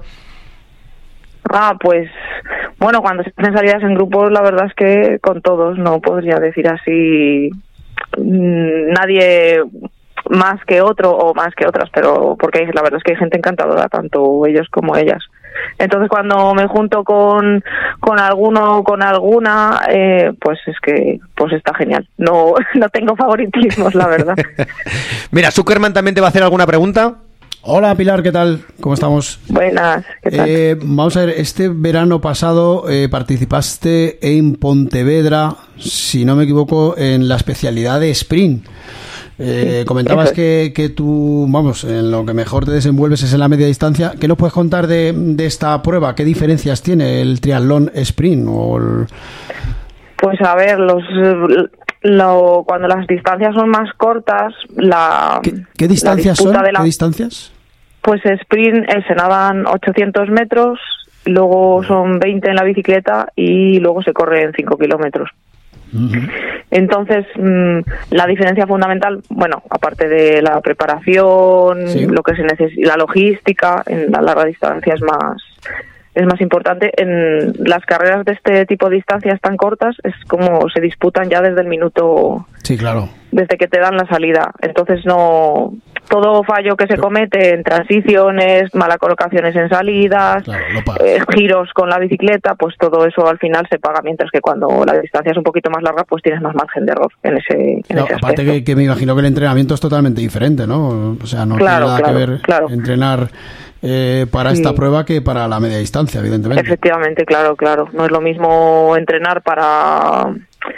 Pues bueno, cuando se hacen salidas en grupos, la verdad es que con todos, no podría decir así nadie más que otro o más que otras, pero porque la verdad es que hay gente encantadora, tanto ellos como ellas. Entonces cuando me junto con alguno o con alguna, pues es que pues está genial. No tengo favoritismos, la verdad. Mira, Zuckerman también te va a hacer alguna pregunta. Hola Pilar, ¿qué tal? ¿Cómo estamos? Buenas, ¿qué tal? Vamos a ver, este verano pasado participaste en Pontevedra, si no me equivoco, en la especialidad de sprint. Comentabas que tú, vamos, en lo que mejor te desenvuelves es en la media distancia. ¿Qué nos puedes contar de esta prueba? ¿Qué diferencias tiene el triatlón sprint? Pues a ver, cuando las distancias son más cortas, ¿Qué distancias son? ¿Qué distancias? Pues sprint se nadan 800 metros, luego son 20 en la bicicleta y luego se corren 5 kilómetros. Entonces, la diferencia fundamental, bueno, aparte de la preparación, sí, lo que se necesita, la logística, en la larga distancia es más importante. En las carreras de este tipo de distancias tan cortas es como se disputan ya desde el minuto, sí, claro, desde que te dan la salida. Entonces todo fallo que se comete en transiciones, malas colocaciones en salidas, claro, giros con la bicicleta, pues todo eso al final se paga, mientras que cuando la distancia es un poquito más larga, pues tienes más margen de error en ese aparte que me imagino que el entrenamiento es totalmente diferente, ¿no? O sea, no tiene nada que ver entrenar para esta prueba que para la media distancia, evidentemente. Efectivamente, claro. No es lo mismo entrenar para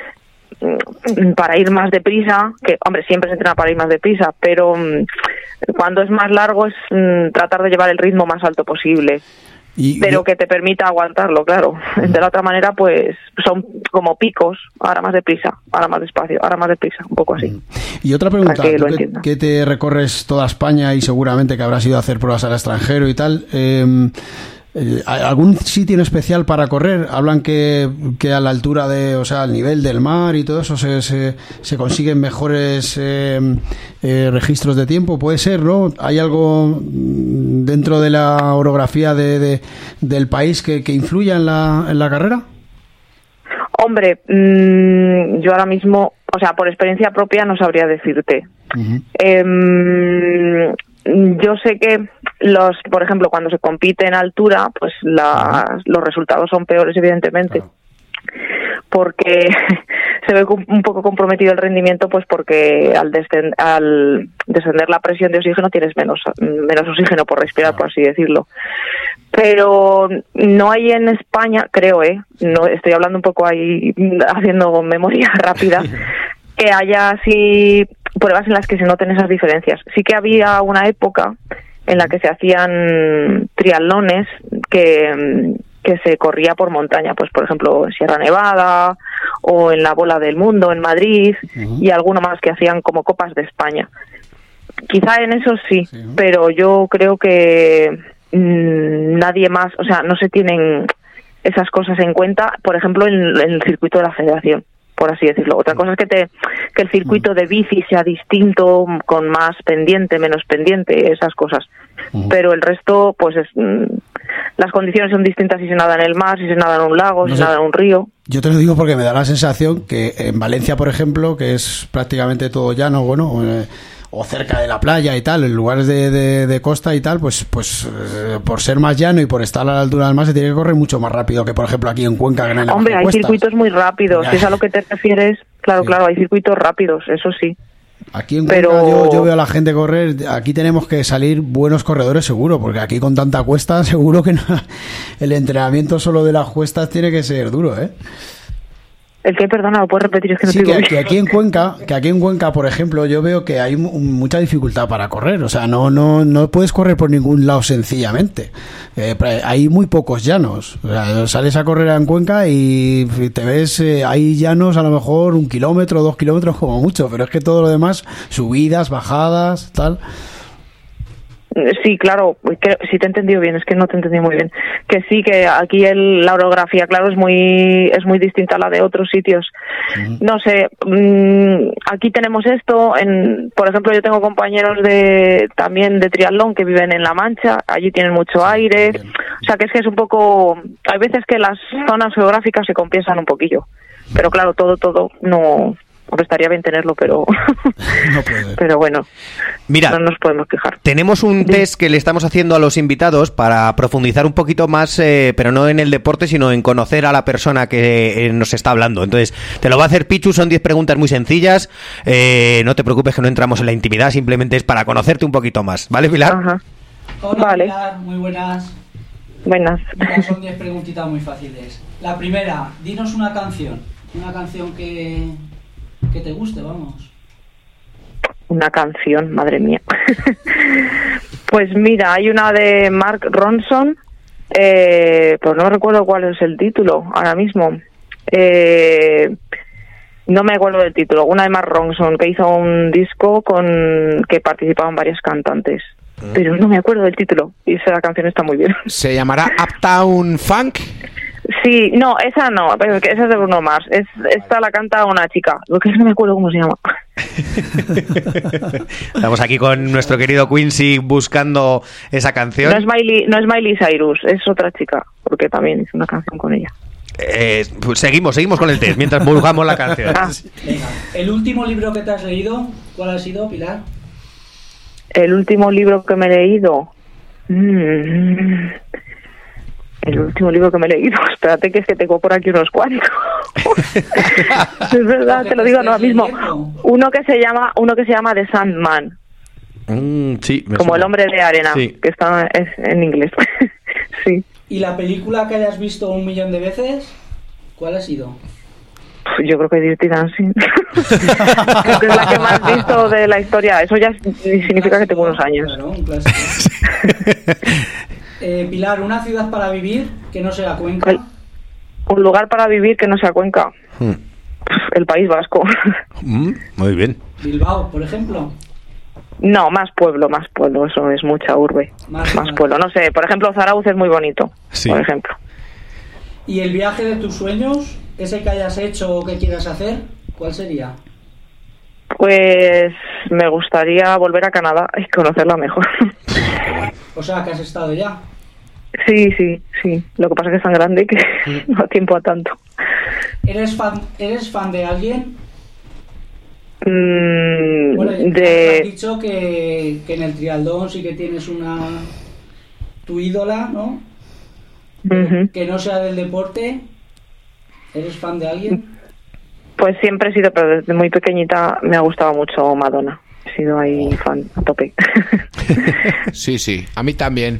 ir más deprisa, que hombre, siempre se entrena para ir más deprisa, pero cuando es más largo es tratar de llevar el ritmo más alto posible, pero que te permita aguantarlo, claro. De la otra manera, pues son como picos, ahora más deprisa, ahora más despacio, ahora más deprisa, un poco así. Y otra pregunta, que te recorres toda España y seguramente que habrás ido a hacer pruebas al extranjero y tal, ¿algún sitio en especial para correr? Hablan que a la altura al nivel del mar y todo eso se consiguen mejores registros de tiempo, puede ser, ¿no? ¿Hay algo dentro de la orografía del país que influya en la carrera? Hombre, yo ahora mismo, o sea, por experiencia propia no sabría decirte. Yo sé que por ejemplo, cuando se compite en altura, pues los resultados son peores, evidentemente, porque se ve un poco comprometido el rendimiento, pues porque al descender la presión de oxígeno tienes menos oxígeno por respirar, por así decirlo. Pero no hay en España, creo, no estoy hablando un poco ahí, haciendo memoria rápida, que haya así pruebas en las que se noten esas diferencias. Sí que había una época en la que se hacían triatlones que se corría por montaña, pues por ejemplo en Sierra Nevada o en la Bola del Mundo en Madrid, y alguno más que hacían como Copas de España. Quizá en eso sí, pero yo creo que nadie más, o sea, no se tienen esas cosas en cuenta, por ejemplo en el circuito de la federación, por así decirlo. Otra cosa es que el circuito de bici sea distinto, con más pendiente, menos pendiente, esas cosas. Pero el resto, pues las condiciones son distintas si se nada en el mar, si se nada en un lago, si se nada en un río. Yo te lo digo porque me da la sensación que en Valencia, por ejemplo, que es prácticamente todo llano, bueno, o cerca de la playa y tal, en lugares de costa y tal, pues por ser más llano y por estar a la altura del mar se tiene que correr mucho más rápido que, por ejemplo, aquí en Cuenca, que no hay Hombre, hay circuitos muy rápidos, si es a lo que te refieres, claro, hay circuitos rápidos, eso sí. Aquí en Cuenca yo veo a la gente correr, aquí tenemos que salir buenos corredores seguro, porque aquí con tanta cuesta seguro que no, el entrenamiento solo de las cuestas tiene que ser duro, ¿eh? ¿El qué? Perdona, ¿lo puedes repetir? Es que no sí, te digo que aquí en Cuenca, por ejemplo, yo veo que hay mucha dificultad para correr. O sea, no puedes correr por ningún lado sencillamente. Hay muy pocos llanos. O sea, sales a correr en Cuenca y te ves, hay llanos a lo mejor 1 kilómetro, 2 kilómetros como mucho, pero es que todo lo demás, subidas, bajadas, tal... Sí, claro, sí te he entendido bien, es que no te he entendido muy bien. Que sí, que aquí la orografía, claro, es muy distinta a la de otros sitios. No sé, aquí tenemos esto, por ejemplo, yo tengo compañeros también de triatlón que viven en La Mancha, allí tienen mucho aire, o sea que es un poco, hay veces que las zonas geográficas se compensan un poquillo, pero claro, todo no... Porque estaría bien tenerlo, pero no puede. Pero bueno, mira, no nos podemos quejar. Tenemos un test que le estamos haciendo a los invitados para profundizar un poquito más, pero no en el deporte, sino en conocer a la persona que nos está hablando. Entonces, te lo va a hacer Pichu, son 10 preguntas muy sencillas. No te preocupes que no entramos en la intimidad, simplemente es para conocerte un poquito más. ¿Vale, Pilar? Ajá. Hola, vale. Pilar, muy buenas. Buenas. Mira, son 10 preguntitas muy fáciles. La primera, dinos una canción que te guste, vamos. Una canción, madre mía. Pues mira, hay una de Mark Ronson, pues no recuerdo cuál es el título ahora mismo. No me acuerdo del título. Una de Mark Ronson, que hizo un disco que participaban varios cantantes. Pero no me acuerdo del título. Y esa canción está muy bien. ¿Se llamará Uptown Funk? Sí, no, esa no, pero esa es de Bruno Mars. Esta la canta una chica, lo que no me acuerdo cómo se llama. Estamos aquí con nuestro querido Quincy buscando esa canción. No es Miley Cyrus, es otra chica, porque también hizo una canción con ella. Pues seguimos con el test mientras buscamos la canción. Venga, ¿el último libro que te has leído, cuál ha sido, Pilar? El último libro que me he leído... El último libro que me he leído, espérate que es que tengo por aquí unos cuantos. Es verdad, te lo digo ahora mismo. Uno que se llama The Sandman. Sí, como el hombre de arena, sí. Que es en inglés. Sí. ¿Y la película que hayas visto 1.000.000 de veces? ¿Cuál ha sido? Yo creo que Dirty Dancing. Creo que es la que más he visto de la historia. Eso ya significa que tengo unos años. Claro, un clásico. Pilar, ¿una ciudad para vivir que no sea Cuenca? Un lugar para vivir que no sea Cuenca. El País Vasco. Muy bien. ¿Bilbao, por ejemplo? No, más pueblo, eso es mucha urbe. Más pueblo, no sé, por ejemplo, Zarauz es muy bonito, sí. Por ejemplo. ¿Y el viaje de tus sueños, ese que hayas hecho o que quieras hacer, cuál sería? Pues me gustaría volver a Canadá y conocerla mejor. O sea, que has estado ya. Sí. Lo que pasa es que es tan grande que no da tiempo a tanto. ¿Eres fan de alguien? Bueno, has dicho que en el triatlón sí que tienes tu ídola, ¿no? Uh-huh. Que no sea del deporte. ¿Eres fan de alguien? Pues siempre he sido, pero desde muy pequeñita me ha gustado mucho Madonna. He sido ahí fan a tope. Sí, a mí también.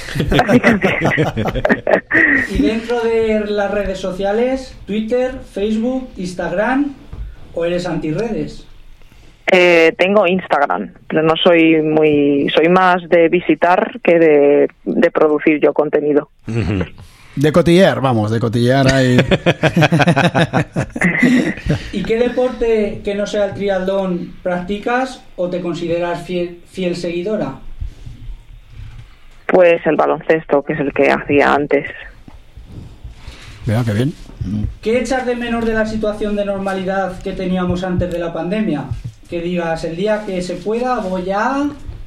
¿Y dentro de las redes sociales, Twitter, Facebook, Instagram, o eres antirredes? Tengo Instagram, pero no soy más de visitar que de producir yo contenido. De cotillear, vamos, de cotillear ahí. ¿Y qué deporte que no sea el triatlón practicas o te consideras fiel seguidora? Pues el baloncesto, que es el que hacía antes. Mira, qué bien. ¿Qué echas de menos de la situación de normalidad que teníamos antes de la pandemia? Que digas, el día que se pueda voy a...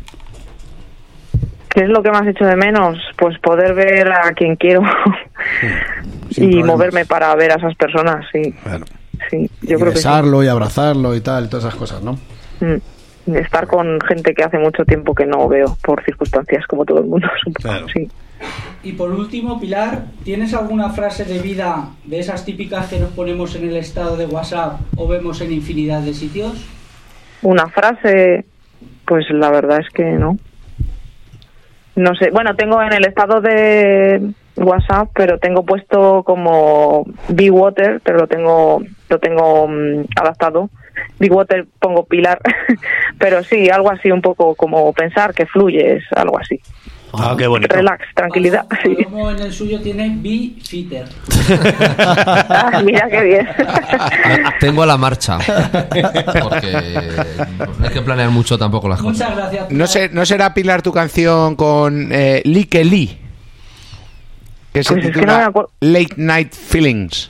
¿Qué es lo que más echo de menos? Pues poder ver a quien quiero y moverme para ver a esas personas, sí. Bueno. Sí, yo creo besarlo que sí. Y abrazarlo y tal, todas esas cosas, ¿no? Estar con gente que hace mucho tiempo que no veo por circunstancias, como todo el mundo, supongo, sí. Y por último, Pilar, ¿tienes alguna frase de vida de esas típicas que nos ponemos en el estado de WhatsApp o vemos en infinidad de sitios? Una frase, pues la verdad es que no. No sé, bueno, tengo en el estado de WhatsApp, pero tengo puesto como Be Water, pero lo tengo adaptado. Be Water pongo Pilar, pero sí, algo así, un poco como pensar que fluye, es algo así. Ah, qué bonito. Relax, tranquilidad. Sí. Como en el suyo tiene Be Fitter. Mira qué bien. Tengo a la marcha. Porque no hay que planear mucho tampoco las cosas. Muchas gracias, Pilar. ¿No será, Pilar, tu canción con Like Lee? Que se Pues titula es que no me acuerdo. Late Night Feelings.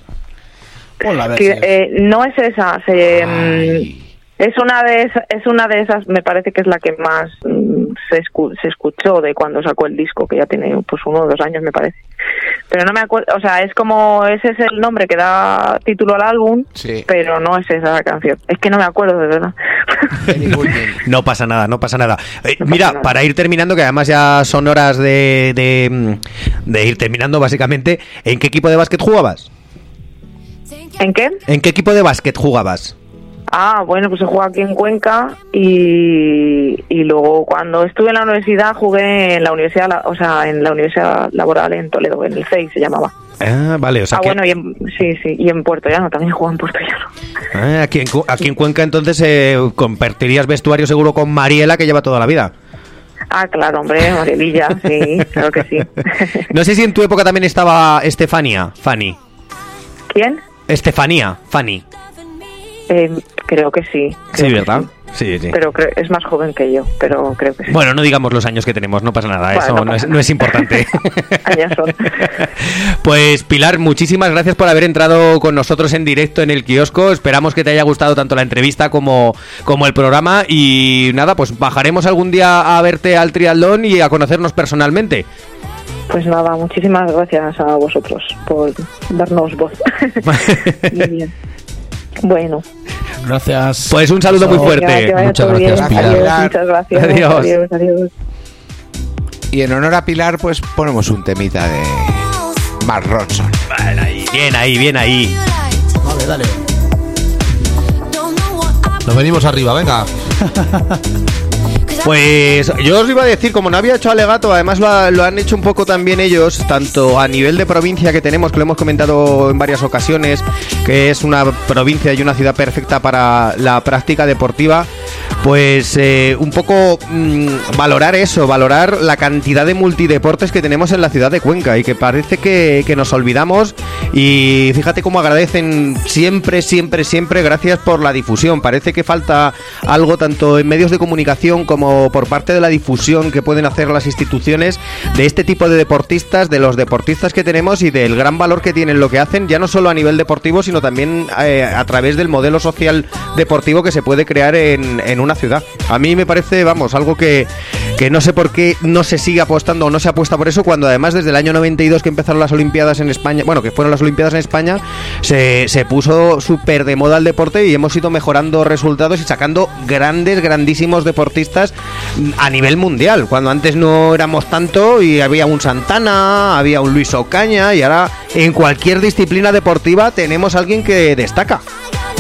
No es esa. Es una de esas, me parece que es la que más se escuchó de cuando sacó el disco, que ya tiene pues 1 o 2 años, me parece. Pero no me acuerdo, o sea, es como, ese es el nombre que da título al álbum, sí. Pero no es esa la canción. Es que no me acuerdo, de verdad. No pasa nada. Mira, nada. Para ir terminando, que además ya son horas de ir terminando básicamente, ¿en qué equipo de básquet jugabas? ¿En qué? ¿En qué equipo de básquet jugabas? Bueno, pues he jugado aquí en Cuenca y luego cuando estuve en la universidad jugué en la universidad, en la universidad laboral en Toledo, en el CEI se llamaba. Vale, o sea que... bueno, y en Puerto Llano, también juego en Puerto Llano. Aquí en Cuenca entonces compartirías vestuario seguro con Mariela, que lleva toda la vida. Claro, hombre, Marielilla, sí, claro que sí. No sé si en tu época también estaba Fanny. ¿Quién? Fanny. Creo que sí. Sí, ¿verdad? Sí. Pero es más joven que yo, pero creo que sí. Bueno, no digamos los años que tenemos, no pasa nada, bueno, eso no es importante. Años son. Pues Pilar, muchísimas gracias por haber entrado con nosotros en directo en el kiosco. Esperamos que te haya gustado tanto la entrevista como el programa. Y nada, pues bajaremos algún día a verte al triatlón y a conocernos personalmente. Pues nada, muchísimas gracias a vosotros por darnos voz. Muy bien. Bueno. Gracias. Pues un saludo muy fuerte. Muchas gracias, Pilar. Adiós, muchas gracias. Adiós. Y en honor a Pilar, pues ponemos un temita de Mark Ronson. Vale, bien ahí. Vale, dale. Nos venimos arriba, venga. Pues yo os iba a decir, como no había hecho alegato, además lo han hecho un poco también ellos, tanto a nivel de provincia que tenemos, que lo hemos comentado en varias ocasiones, que es una provincia y una ciudad perfecta para la práctica deportiva, pues un poco valorar la cantidad de multideportes que tenemos en la ciudad de Cuenca y que parece que nos olvidamos. Y fíjate cómo agradecen siempre, gracias por la difusión. Parece que falta algo tanto en medios de comunicación como por parte de la difusión que pueden hacer las instituciones de este tipo de deportistas, de los deportistas que tenemos y del gran valor que tienen lo que hacen, ya no solo a nivel deportivo, sino también a través del modelo social deportivo que se puede crear en una ciudad. A mí me parece, algo que no sé por qué no se sigue apostando o no se apuesta por eso, cuando además desde el año 92 que empezaron las Olimpiadas en España, que fueron las Olimpiadas en España, se puso súper de moda el deporte y hemos ido mejorando resultados y sacando grandísimos deportistas a nivel mundial, cuando antes no éramos tanto y había un Santana, había un Luis Ocaña, y ahora en cualquier disciplina deportiva tenemos a alguien que destaca.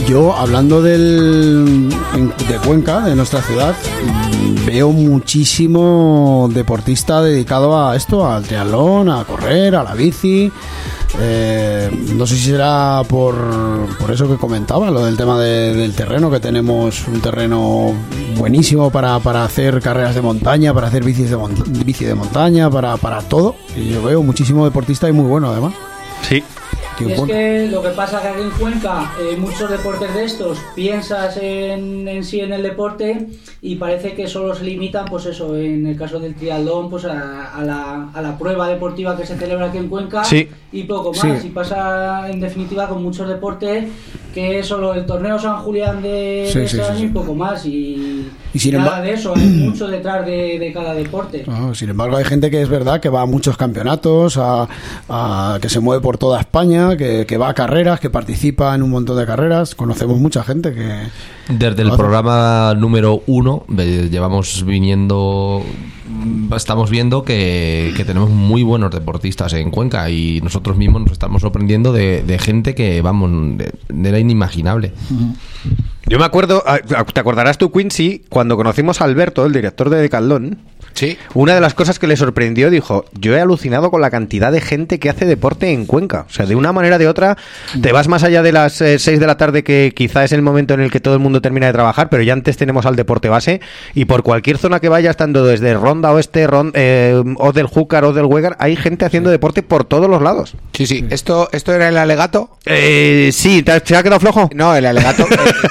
Yo, hablando de Cuenca, de nuestra ciudad, veo muchísimo deportista dedicado a esto, al triatlón, a correr, a la bici. No sé si será por eso que comentaba, lo del tema del terreno, que tenemos un terreno buenísimo para hacer carreras de montaña, para hacer bici de montaña, para todo. Y yo veo muchísimo deportista y muy bueno además. Sí. Y es que lo que pasa que aquí en Cuenca, muchos deportes de estos, piensas en sí en el deporte y parece que solo se limitan, pues eso, en el caso del triatlón, pues a la prueba deportiva que se celebra aquí en Cuenca, sí, y poco más. Sí. Y pasa en definitiva con muchos deportes que es solo el torneo San Julián de este año y poco más. Y sin nada de eso, hay mucho detrás de cada deporte. Sin embargo, hay gente que es verdad que va a muchos campeonatos, que se mueve por toda España, que va a carreras, que participa en un montón de carreras. Conocemos mucha gente que... Desde el programa número 1 estamos viendo que tenemos muy buenos deportistas en Cuenca y nosotros mismos nos estamos sorprendiendo de gente que, vamos, era inimaginable. Yo me acuerdo, te acordarás tú, Quincy, cuando conocimos a Alberto, el director de Decathlon. Sí. Una de las cosas que le sorprendió, dijo, yo he alucinado con la cantidad de gente que hace deporte en Cuenca. O sea, de una manera o de otra, te vas más allá de las 6 de la tarde, que quizá es el momento en el que todo el mundo termina de trabajar, pero ya antes tenemos al deporte base, y por cualquier zona que vaya, estando desde Ronda Oeste, o del Júcar o del Huegar, hay gente haciendo deporte por todos los lados. Sí, sí. ¿Esto era el alegato? Sí, ¿se ha quedado flojo? No, el alegato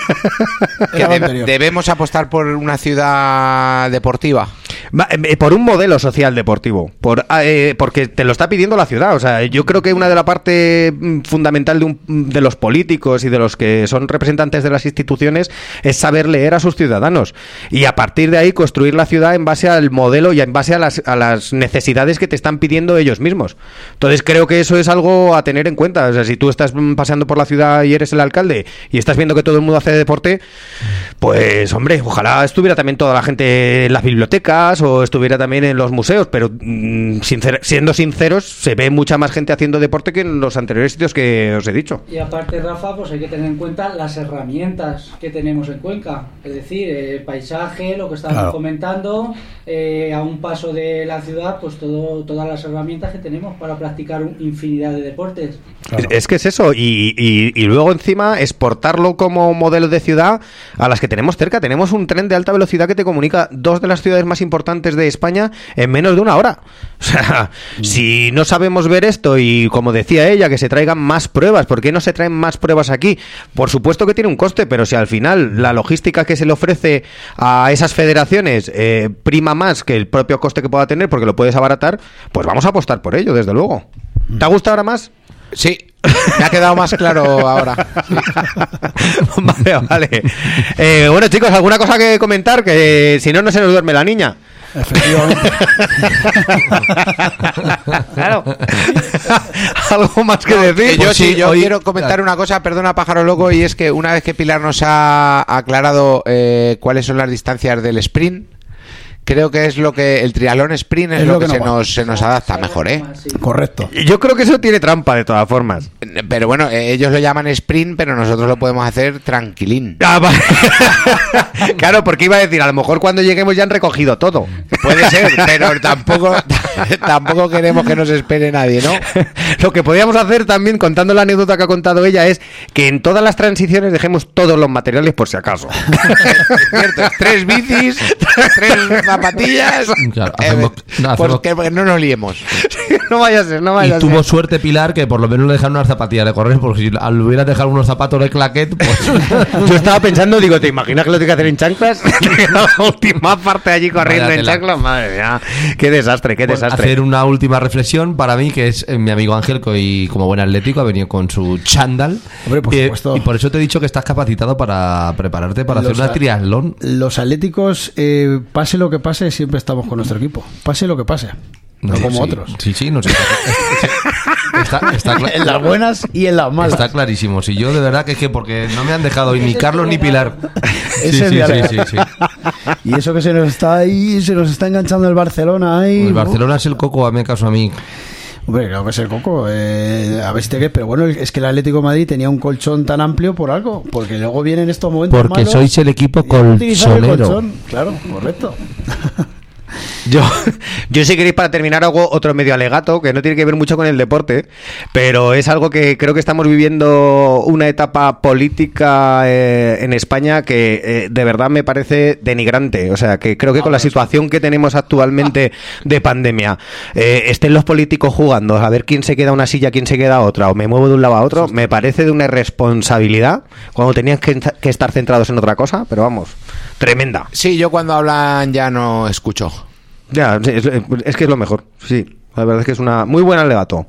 que debemos apostar por una ciudad deportiva. Por un modelo social deportivo, porque te lo está pidiendo la ciudad. O sea, yo creo que una de la parte fundamental de los políticos y de los que son representantes de las instituciones es saber leer a sus ciudadanos y a partir de ahí construir la ciudad en base al modelo y en base a las necesidades que te están pidiendo ellos mismos. Entonces creo que eso es algo a tener en cuenta. O sea, si tú estás paseando por la ciudad y eres el alcalde y estás viendo que todo el mundo hace deporte, pues hombre, ojalá estuviera también toda la gente en las bibliotecas o estuviera también en los museos, pero siendo sinceros, se ve mucha más gente haciendo deporte que en los anteriores sitios que os he dicho. Y aparte, Rafa, pues hay que tener en cuenta las herramientas que tenemos en Cuenca, es decir, paisaje, lo que estábamos comentando, a un paso de la ciudad, pues todas las herramientas que tenemos para practicar infinidad de deportes. Claro. Es que es eso, y luego encima exportarlo como modelo de ciudad a las que tenemos cerca. Tenemos un tren de alta velocidad que te comunica 2 de las ciudades más importantes de España en menos de una hora. O sea, si no sabemos ver esto y, como decía ella, que se traigan más pruebas, ¿por qué no se traen más pruebas aquí? Por supuesto que tiene un coste, pero si al final la logística que se le ofrece a esas federaciones prima más que el propio coste que pueda tener, porque lo puedes abaratar, pues vamos a apostar por ello, desde luego. ¿Te ha gustado ahora más? Sí, me ha quedado más claro ahora. Sí. Vale. Bueno, chicos, ¿alguna cosa que comentar? Que si no se nos duerme la niña. Efectivamente. Claro. Algo más que decir. Yo quiero comentar una cosa, perdona, pájaro loco, y es que una vez que Pilar nos ha aclarado cuáles son las distancias del sprint, creo que es lo que el triatlón sprint es lo que se nos adapta mejor, ¿eh? Correcto. Yo creo que eso tiene trampa de todas formas. Pero bueno, ellos lo llaman sprint, pero nosotros lo podemos hacer tranquilín. Vale. Claro, porque iba a decir, a lo mejor cuando lleguemos ya han recogido todo. Puede ser, pero tampoco queremos que nos espere nadie, ¿no? Lo que podríamos hacer también, contando la anécdota que ha contado ella, es que en todas las transiciones dejemos todos los materiales por si acaso. Cierto, 3 bicis, 3 zapatillas, claro, porque no nos liemos. No vaya a ser. Y tuvo suerte Pilar que por lo menos le dejaron unas zapatillas de correr, porque si le hubieras dejado unos zapatos de claquet, pues... Yo estaba pensando, digo, ¿te imaginas que lo tengo que hacer en chanclas? La última parte allí corriendo en chanclas, madre mía, qué desastre. Hacer una última reflexión para mí, que es mi amigo Ángel, que hoy, como buen atlético, ha venido con su chándal. Hombre, por supuesto. Y por eso te he dicho que estás capacitado para prepararte para hacer una triatlón. Los atléticos, pase lo que pase, siempre estamos con nuestro equipo. Pase lo que pase. No como otros. Sí, no sé. Está en las buenas y en las malas. Está clarísimo. Si yo de verdad que porque no me han dejado hoy ni Carlos ni Pilar. Sí. Y eso que se nos está enganchando el Barcelona ahí. El Barcelona es el coco, a mí caso a mí. Hombre, claro que es el Coco. A ver si te quedas. Pero bueno, es que el Atlético de Madrid tenía un colchón tan amplio por algo. Porque luego vienen estos momentos porque malos. Sois el equipo colchonero. Claro, correcto. Yo si queréis para terminar hago otro medio alegato que no tiene que ver mucho con el deporte, pero es algo que creo que estamos viviendo una etapa política en España que de verdad me parece denigrante. O sea, que creo que con la situación que tenemos actualmente de pandemia, estén los políticos jugando a ver quién se queda a una silla, quién se queda a otra, o me muevo de un lado a otro, me parece de una irresponsabilidad cuando tenían que estar centrados en otra cosa, pero vamos, tremenda. Sí, yo cuando hablan ya no escucho. Ya, es que es lo mejor, sí. La verdad es que es una muy buen alegato.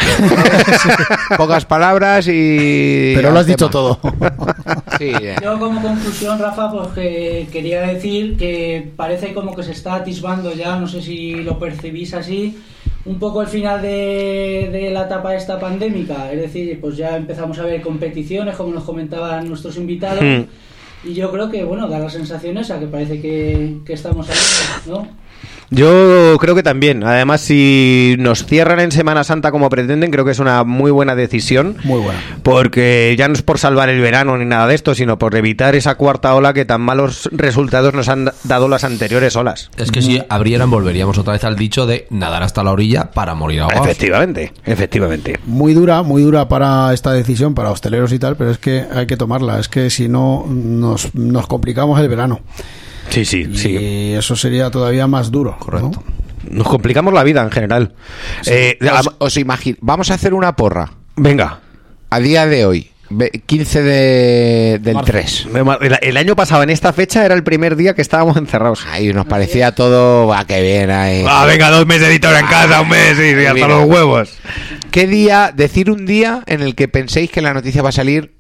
Sí, pocas palabras y... Pero lo has dicho todo. Sí, Yo como conclusión, Rafa, pues que quería decir que parece como que se está atisbando ya, no sé si lo percibís así, un poco el final de la etapa esta pandémica. Es decir, pues ya empezamos a ver competiciones, como nos comentaban nuestros invitados. Y yo creo que, bueno, da la sensación esa, que parece que estamos ahí, ¿no? Yo creo que también. Además, si nos cierran en Semana Santa como pretenden, creo que es una muy buena decisión. Muy buena. Porque ya no es por salvar el verano ni nada de esto, sino por evitar esa cuarta ola que tan malos resultados nos han dado las anteriores olas. Es que si abrieran, volveríamos otra vez al dicho de nadar hasta la orilla para morir ahogados. Efectivamente. Muy dura para esta decisión, para hosteleros y tal, pero es que hay que tomarla. Es que si no, nos complicamos el verano. Sí. Y eso sería todavía más duro. Correcto. ¿No? Nos complicamos la vida en general. Sí. Os imagino. Vamos a hacer una porra. Venga. A día de hoy, 15 del 3. El año pasado, en esta fecha, era el primer día que estábamos encerrados. Ahí nos parecía todo... Va, qué bien ahí. Venga, 2 meses editor en casa, un mes y hasta los huevos. ¿Qué día, decir un día en el que penséis que la noticia va a salir,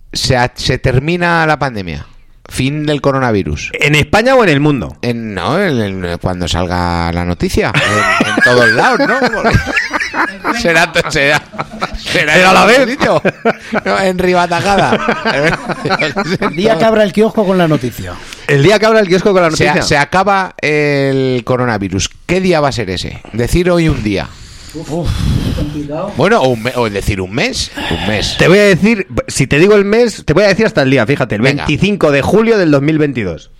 se termina la pandemia? Fin del coronavirus. ¿En España o en el mundo? Cuando salga la noticia. En todos lados, ¿no? será a la vez. No, en Ribatajada. El día que abra el kiosco con la noticia. El día que abra el kiosco con la noticia. Se acaba el coronavirus. ¿Qué día va a ser ese? Decir hoy un día. Complicado. Bueno, o decir un mes. Te voy a decir, si te digo el mes, te voy a decir hasta el día, fíjate, el 25 de julio del 2022.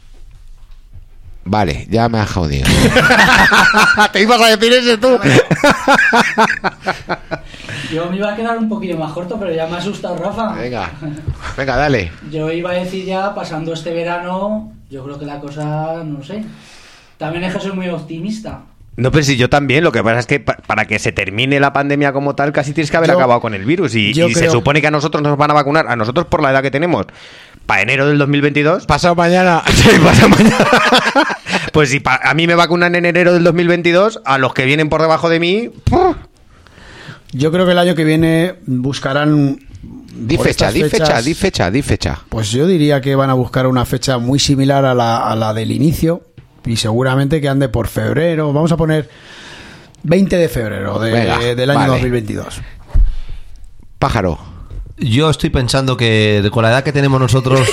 Vale, ya me has jodido. Te ibas a decir ese tú. Yo me iba a quedar un poquillo más corto, pero ya me ha asustado Rafa. Venga, dale. Yo iba a decir ya, pasando este verano, yo creo que la cosa, no sé. También es que soy muy optimista. No, pero si yo también, lo que pasa es que para que se termine la pandemia como tal, casi tienes que haber acabado con el virus. Y se supone que a nosotros nos van a vacunar, a nosotros por la edad que tenemos, para enero del 2022. Pasado mañana. Sí, pasado mañana. Pues si a mí me vacunan en enero del 2022, a los que vienen por debajo de mí... Yo creo que el año que viene buscarán... Di fecha. Pues yo diría que van a buscar una fecha muy similar a la del inicio. Y seguramente que ande por febrero. Vamos a poner 20 de febrero del año 2022. Pájaro. Yo estoy pensando que con la edad que tenemos nosotros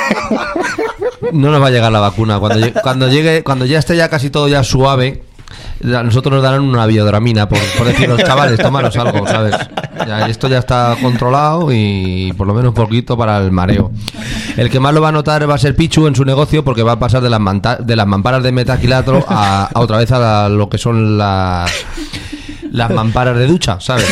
no nos va a llegar la vacuna. Cuando ya esté ya casi todo ya suave, a nosotros nos darán una biodramina por decir, los chavales, tomaros algo, ¿sabes? Esto ya está controlado y por lo menos un poquito para el mareo. El que más lo va a notar va a ser Pichu en su negocio, porque va a pasar de las mamparas de metaquilatro a otra vez a lo que son las mamparas de ducha, ¿sabes?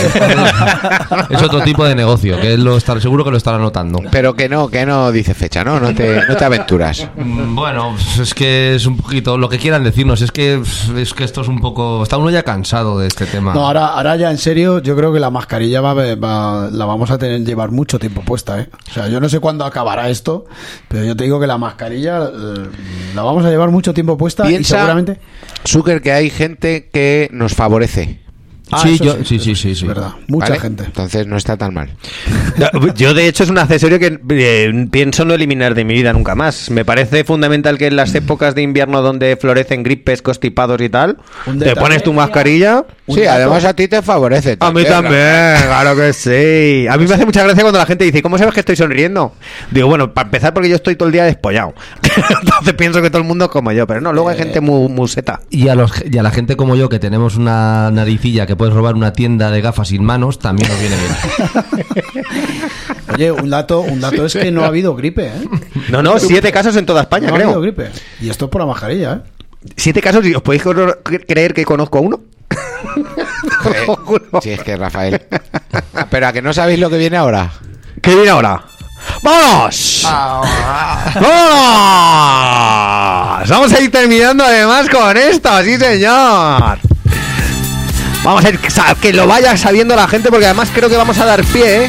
Es otro tipo de negocio, que seguro que lo estará notando. Pero que no dice fecha, ¿no? No te aventuras. Bueno, es que es un poquito lo que quieran decirnos. Es que esto es un poco... Está uno ya cansado de este tema. No, ahora ya en serio, yo creo que la mascarilla la vamos a llevar mucho tiempo puesta, ¿eh? O sea, yo no sé cuándo acabará esto, pero yo te digo que la mascarilla la vamos a llevar mucho tiempo puesta. Piensa, y seguramente... Zucker, que hay gente que nos favorece. Sí, es verdad. Mucha gente. Entonces no está tan mal. Yo, de hecho, es un accesorio que pienso no eliminar de mi vida nunca más. Me parece fundamental que en las épocas de invierno donde florecen gripes, constipados y tal, te pones tu mascarilla. Sí, además a ti te favorece. A mí también, claro que sí. A mí me hace mucha gracia cuando la gente dice, ¿cómo sabes que estoy sonriendo? Digo, bueno, para empezar porque yo estoy todo el día despollado. Entonces pienso que todo el mundo es como yo, pero no, luego hay gente muy seta. Y a la gente como yo, que tenemos una naricilla que puedes robar una tienda de gafas sin manos, también nos viene bien. Oye, un dato es que no ha habido gripe, ¿eh? No, 7 casos en toda España, no creo. Ha habido gripe. Y esto es por la mascarilla, ¿eh? 7 casos, ¿y os podéis creer que conozco a uno? Sí, es que Rafael. Pero ¿a que no sabéis lo que viene ahora? ¿Qué viene ahora? ¡Vamos! ¡Vamos! Vamos a ir terminando además con esto, sí señor. Vamos a ir, que lo vaya sabiendo la gente, porque además creo que vamos a dar pie, ¿eh?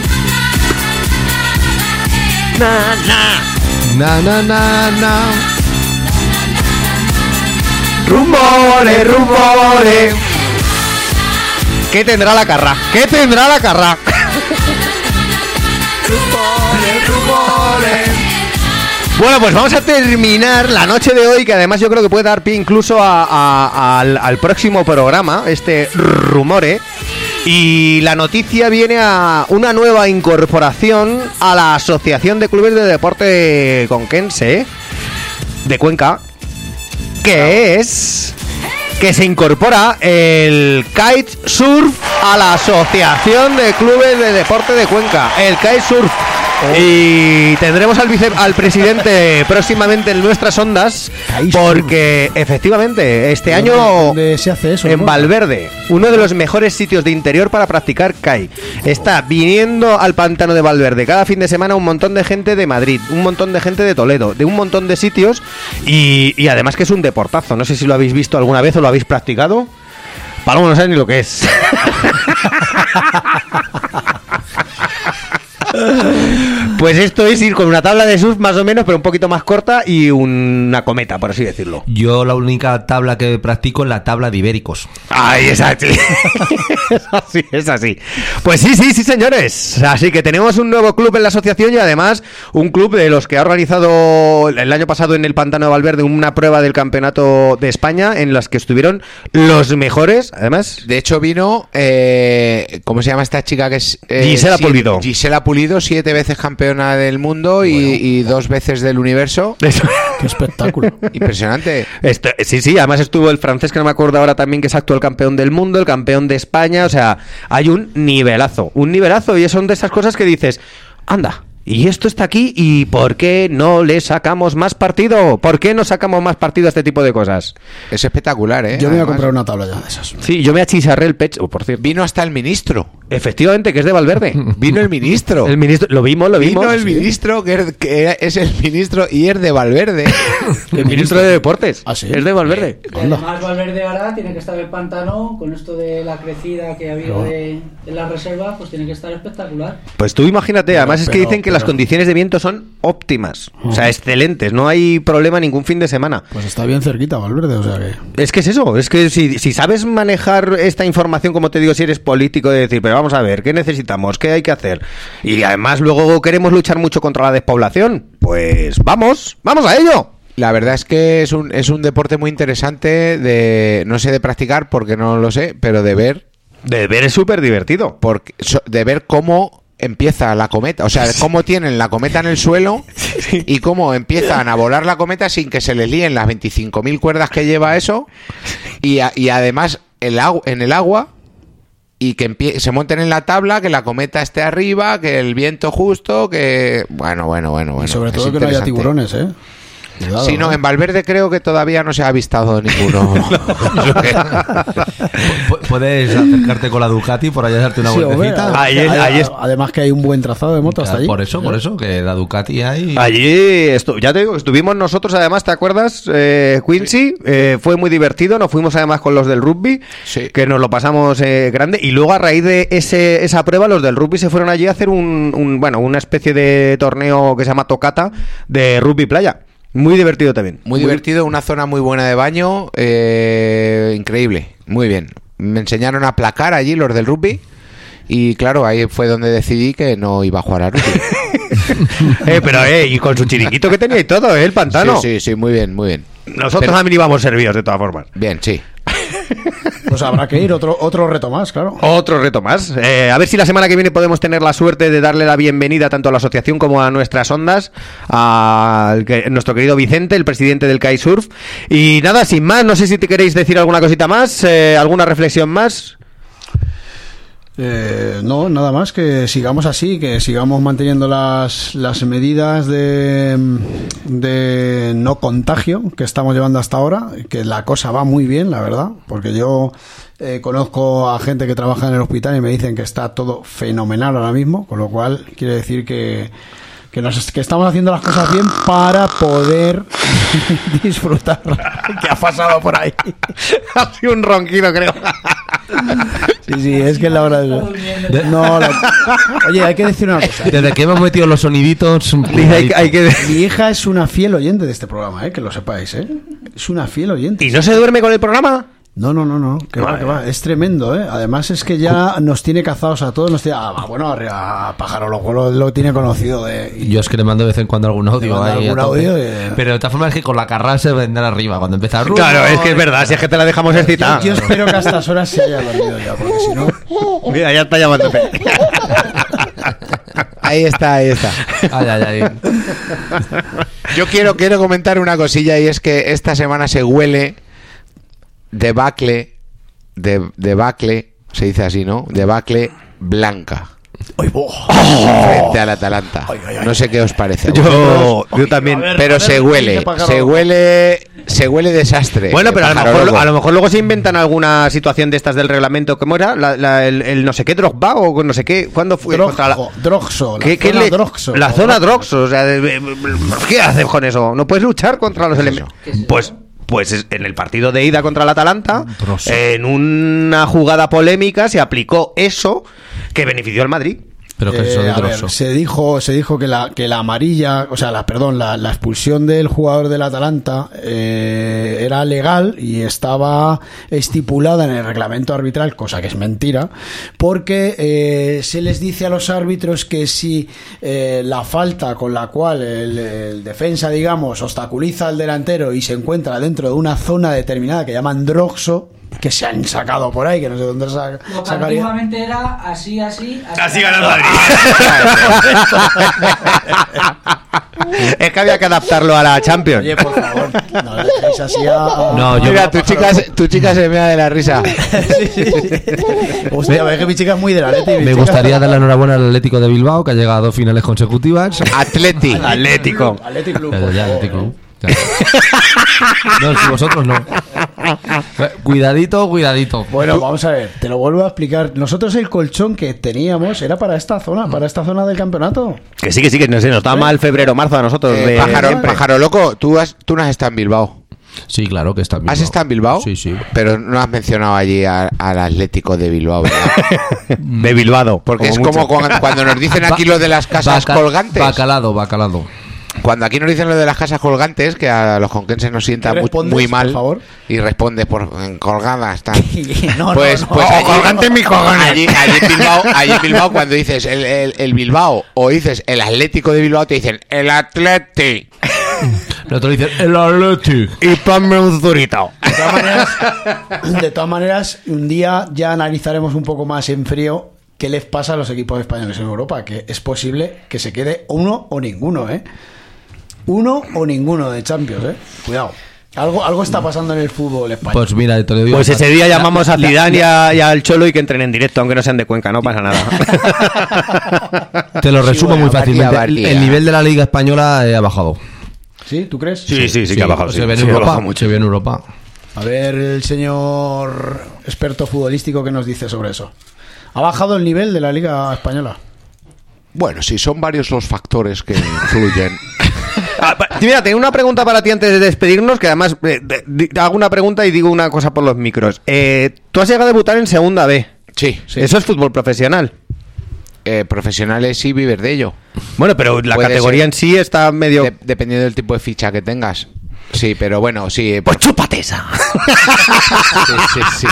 Rumores, rumores. ¿Qué tendrá la carra? ¿Qué tendrá la carra? Bueno, pues vamos a terminar la noche de hoy, que además yo creo que puede dar pie incluso al próximo programa, este Rumore. Y la noticia viene a una nueva incorporación a la Asociación de Clubes de Deporte Conquense de Cuenca, que es que se incorpora el kitesurf a la Asociación de Clubes de Deporte de Cuenca, el kitesurf. Y tendremos al presidente próximamente en nuestras ondas, porque efectivamente este año ¿dónde se hace eso? En Valverde, uno de los mejores sitios de interior para practicar kite. Está viniendo al pantano de Valverde cada fin de semana un montón de gente de Madrid, un montón de gente de Toledo, de un montón de sitios, y además que es un deportazo. No sé si lo habéis visto alguna vez o lo habéis practicado. Palomo no sabe ni lo que es. Pues esto es ir con una tabla de surf más o menos, pero un poquito más corta, y una cometa, por así decirlo. Yo la única tabla que practico es la tabla de ibéricos. ¡Ay, es así! Es así. Pues sí, señores. Así que tenemos un nuevo club en la asociación, y además un club de los que ha organizado el año pasado en el Pantano de Valverde una prueba del Campeonato de España en las que estuvieron los mejores, además. De hecho vino, ¿cómo se llama esta chica que es? Gisela Pulido. Gisela Pulido, 7 veces campeona del mundo y 2 veces del universo. Eso. ¡Qué espectáculo! Impresionante. Sí, además estuvo el francés, que no me acuerdo ahora también, que es actual campeón del mundo, el campeón de España. O sea, hay un nivelazo, y son de esas cosas que dices, anda, y esto está aquí, ¿y por qué no le sacamos más partido? ¿Por qué no sacamos más partido a este tipo de cosas? Es espectacular, ¿eh? Yo me voy a comprar una tabla ya de esas. Sí, yo me achicharré el pecho, por cierto. Vino hasta el ministro. Efectivamente, que es de Valverde. Vino el ministro. El ministro, lo vimos. Vino el ministro, que es el ministro y es de Valverde. El ministro de Deportes. ¿Ah, sí? Es de Valverde. Además, Valverde ahora tiene que estar el pantano, con esto de la crecida que ha habido en la reserva, pues tiene que estar espectacular. Pues tú imagínate, además es que dicen que las condiciones de viento son óptimas, o sea, excelentes, no hay problema ningún fin de semana. Pues está bien cerquita Valverde, o sea que... Es que es eso, es que si sabes manejar esta información, como te digo, si eres político, de decir, pero vamos a ver, ¿qué necesitamos? ¿Qué hay que hacer? Y además luego queremos luchar mucho contra la despoblación, pues vamos a ello. La verdad es que es un deporte muy interesante no sé de practicar porque no lo sé, pero de ver. De ver es súper divertido. De ver cómo empieza la cometa, o sea, cómo tienen la cometa en el suelo y cómo empiezan a volar la cometa sin que se les líen las 25.000 cuerdas que lleva eso, y además en el agua, y que se monten en la tabla, que la cometa esté arriba, que el viento justo, que... Bueno. Y sobre todo que no haya tiburones, ¿eh? Cuidado, sí, no, en Valverde creo que todavía no se ha avistado ninguno. Puedes acercarte con la Ducati por allá, darte una vueltecita. Además que hay un buen trazado de moto hasta allí. Por eso, que la Ducati hay. Allí, ya te digo, estuvimos nosotros además, ¿te acuerdas, Quincy? Sí. Fue muy divertido, nos fuimos además con los del rugby, sí, que nos lo pasamos grande, y luego a raíz de esa prueba los del rugby se fueron allí a hacer una especie de torneo que se llama Tocata de rugby playa. Muy divertido también. Muy divertido, una zona muy buena de baño, increíble, muy bien. Me enseñaron a placar allí los del rugby y claro, ahí fue donde decidí que no iba a jugar a rugby. Y con su chiriquito que tenía y todo, el pantano. Sí, muy bien. Nosotros también íbamos servidos de todas formas. Bien, sí. Pues habrá que ir, otro reto más, claro. Otro reto más. A ver si la semana que viene podemos tener la suerte de darle la bienvenida tanto a la asociación como a nuestras ondas, a nuestro querido Vicente, el presidente del kitesurf. Y nada, sin más, no sé si te queréis decir alguna cosita más, alguna reflexión más. No, nada más, que sigamos así, que sigamos manteniendo las medidas de no contagio que estamos llevando hasta ahora, que la cosa va muy bien, la verdad, porque yo conozco a gente que trabaja en el hospital y me dicen que está todo fenomenal ahora mismo, con lo cual quiere decir que estamos haciendo las cosas bien para poder disfrutar. ¿Qué ha pasado por ahí? Ha sido un ronquido, creo. Sí, es que es la hora de... No, Oye, hay que decir una cosa. Desde que hemos metido los soniditos... Mi hija es una fiel oyente de este programa, que lo sepáis, Es una fiel oyente. ¿Y no se duerme con el programa? No, que va. Es tremendo, Además es que ya nos tiene cazados a todos, a Pájaro lo tiene conocido Yo es que le mando de vez en cuando algún audio. Pero de todas formas es que con la carrera se vendrá arriba cuando empieza. Claro, es que es verdad, si es que te la dejamos excitada. Yo espero que a estas horas se haya dormido ya, porque si no... Mira, ya está llamando. Ahí está. Ay. Yo quiero comentar una cosilla, y es que esta semana se huele debacle, se dice así, ¿no? Debacle blanca. Frente al Atalanta. No sé qué os parece. Yo también. Pero se huele desastre. Bueno, pero a lo mejor luego se inventan alguna situación de estas del reglamento. ¿Cómo era? El no sé qué Drogba o no sé qué. ¿Cuándo fue? Droxo. La zona Droxo. O sea, ¿qué haces con eso? ¿No puedes luchar contra los elementos? Pues en el partido de ida contra el Atalanta, en una jugada polémica se aplicó eso que benefició al Madrid. Pero que eso de se dijo que la amarilla, o sea, la expulsión del jugador del Atalanta era legal y estaba estipulada en el reglamento arbitral, cosa que es mentira, porque se les dice a los árbitros que si la falta con la cual el defensa, digamos, obstaculiza al delantero y se encuentra dentro de una zona determinada que llaman Droxo, que se han sacado por ahí, que no sé dónde sacaría. Antiguamente era así gana el Madrid. Es que había que adaptarlo a la Champions. Oye, por favor, no le dejéis así a... No, mira, tu chica se mea de la risa. Sí. Hostia, ves que mi chica es muy del Atleti. Me gustaría dar la enhorabuena al Atlético de Bilbao, que ha llegado a 2 finales consecutivas. Atlético Club. Atlético. No, si vosotros no. Cuidadito. Bueno, vamos a ver, te lo vuelvo a explicar. Nosotros el colchón que teníamos era para esta zona del campeonato. Que sí, que nos da mal febrero-marzo a nosotros. Pájaro loco, tú no has estado en Bilbao. Sí, claro que está en Bilbao. ¿Has estado en Bilbao? Sí. Pero no has mencionado allí al Atlético de Bilbao, ¿verdad? De Bilbao. Porque es como cuando nos dicen aquí lo de las casas colgantes. Bacalado. Cuando aquí nos dicen lo de las casas colgantes, que a los conquenses nos sienta muy mal, por favor? Y responde por colgadas, tal. Pues colgante en mi cojones. Allí en Bilbao, cuando dices el Bilbao o dices el Atlético de Bilbao, te dicen el Atleti. El otro dice el Atleti. Y ponme un zurito. De todas maneras, un día ya analizaremos un poco más en frío qué les pasa a los equipos españoles en Europa, que es posible que se quede uno o ninguno, Uno o ninguno de Champions, Cuidado. Algo está pasando en el fútbol español. Pues mira, te lo digo. Pues ese día llamamos a Zidane y al Cholo y que entren en directo, aunque no sean de Cuenca, no pasa nada. Te lo resumo muy fácilmente. El nivel de la Liga Española ha bajado. ¿Sí? ¿Tú crees? Sí, que ha bajado. Se ve en Europa. A ver, el señor experto futbolístico, ¿qué nos dice sobre eso? ¿Ha bajado el nivel de la Liga Española? Bueno, sí, son varios los factores que influyen. Mira, tengo una pregunta para ti antes de despedirnos, que además hago una pregunta y digo una cosa por los micros. Tú has llegado a debutar en Segunda B. Sí. ¿Eso es fútbol profesional? Profesionales sí, vives de ello. Bueno, pero la categoría en sí está medio... Dependiendo del tipo de ficha que tengas. Sí, pero bueno, sí. Pues chúpate esa. Sí.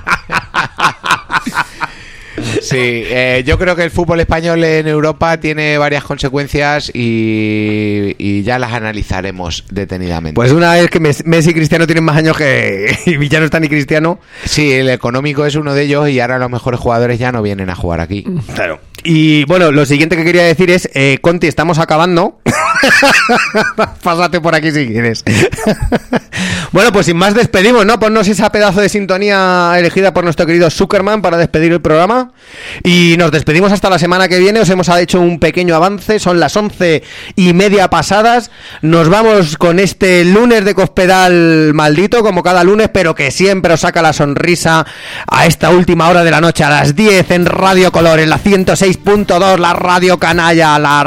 Sí, yo creo que el fútbol español en Europa tiene varias consecuencias y ya las analizaremos detenidamente. Pues una vez que Messi y Cristiano tienen más años que y ya no está ni Cristiano. Sí, el económico es uno de ellos y ahora los mejores jugadores ya no vienen a jugar aquí. Claro. Y bueno, lo siguiente que quería decir es, Conti, estamos acabando. Pásate por aquí si quieres. Bueno, pues sin más despedimos, ¿no? Ponnos esa pedazo de sintonía elegida por nuestro querido Zuckerman para despedir el programa. Y nos despedimos hasta la semana que viene. Os hemos hecho un pequeño avance. Son las 11:30 pasadas. Nos vamos con este lunes de Cospedal maldito, como cada lunes, pero que siempre os saca la sonrisa a esta última hora de la noche, a las 10 en Radio Color, en la 106.2, la radio canalla, la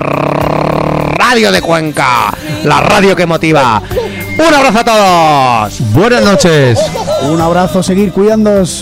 radio de Cuenca, la radio que motiva. Un abrazo a todos. Buenas noches. Un abrazo, seguir cuidándoos.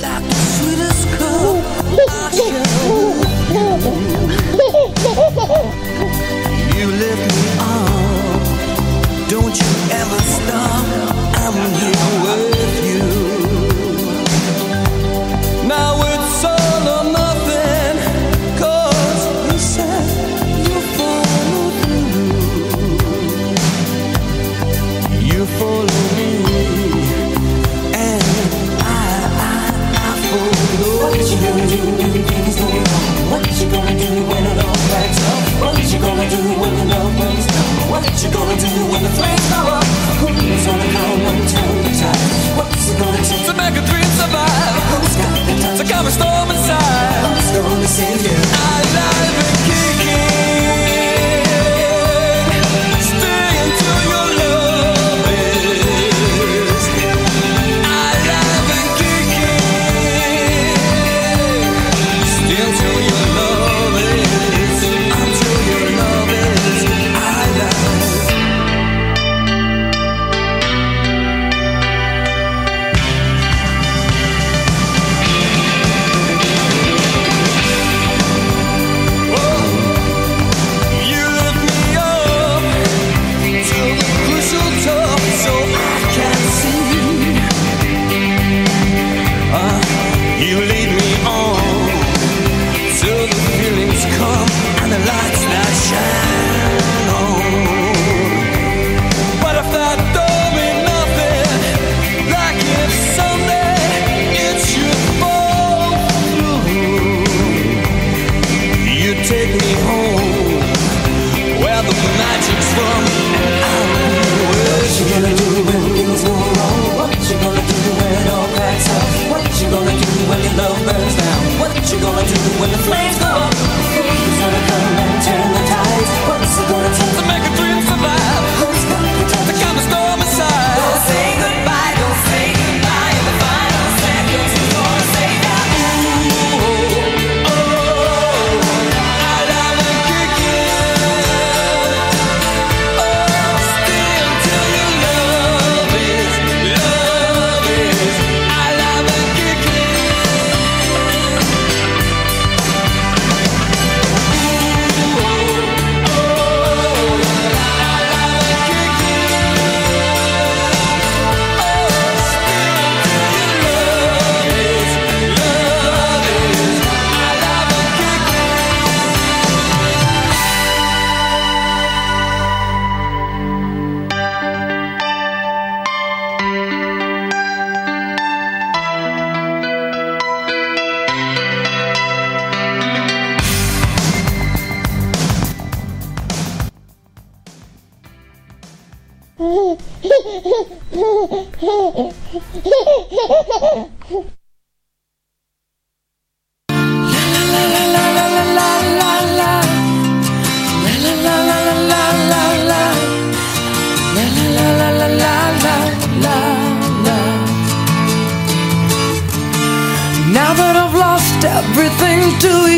Now that I've lost everything to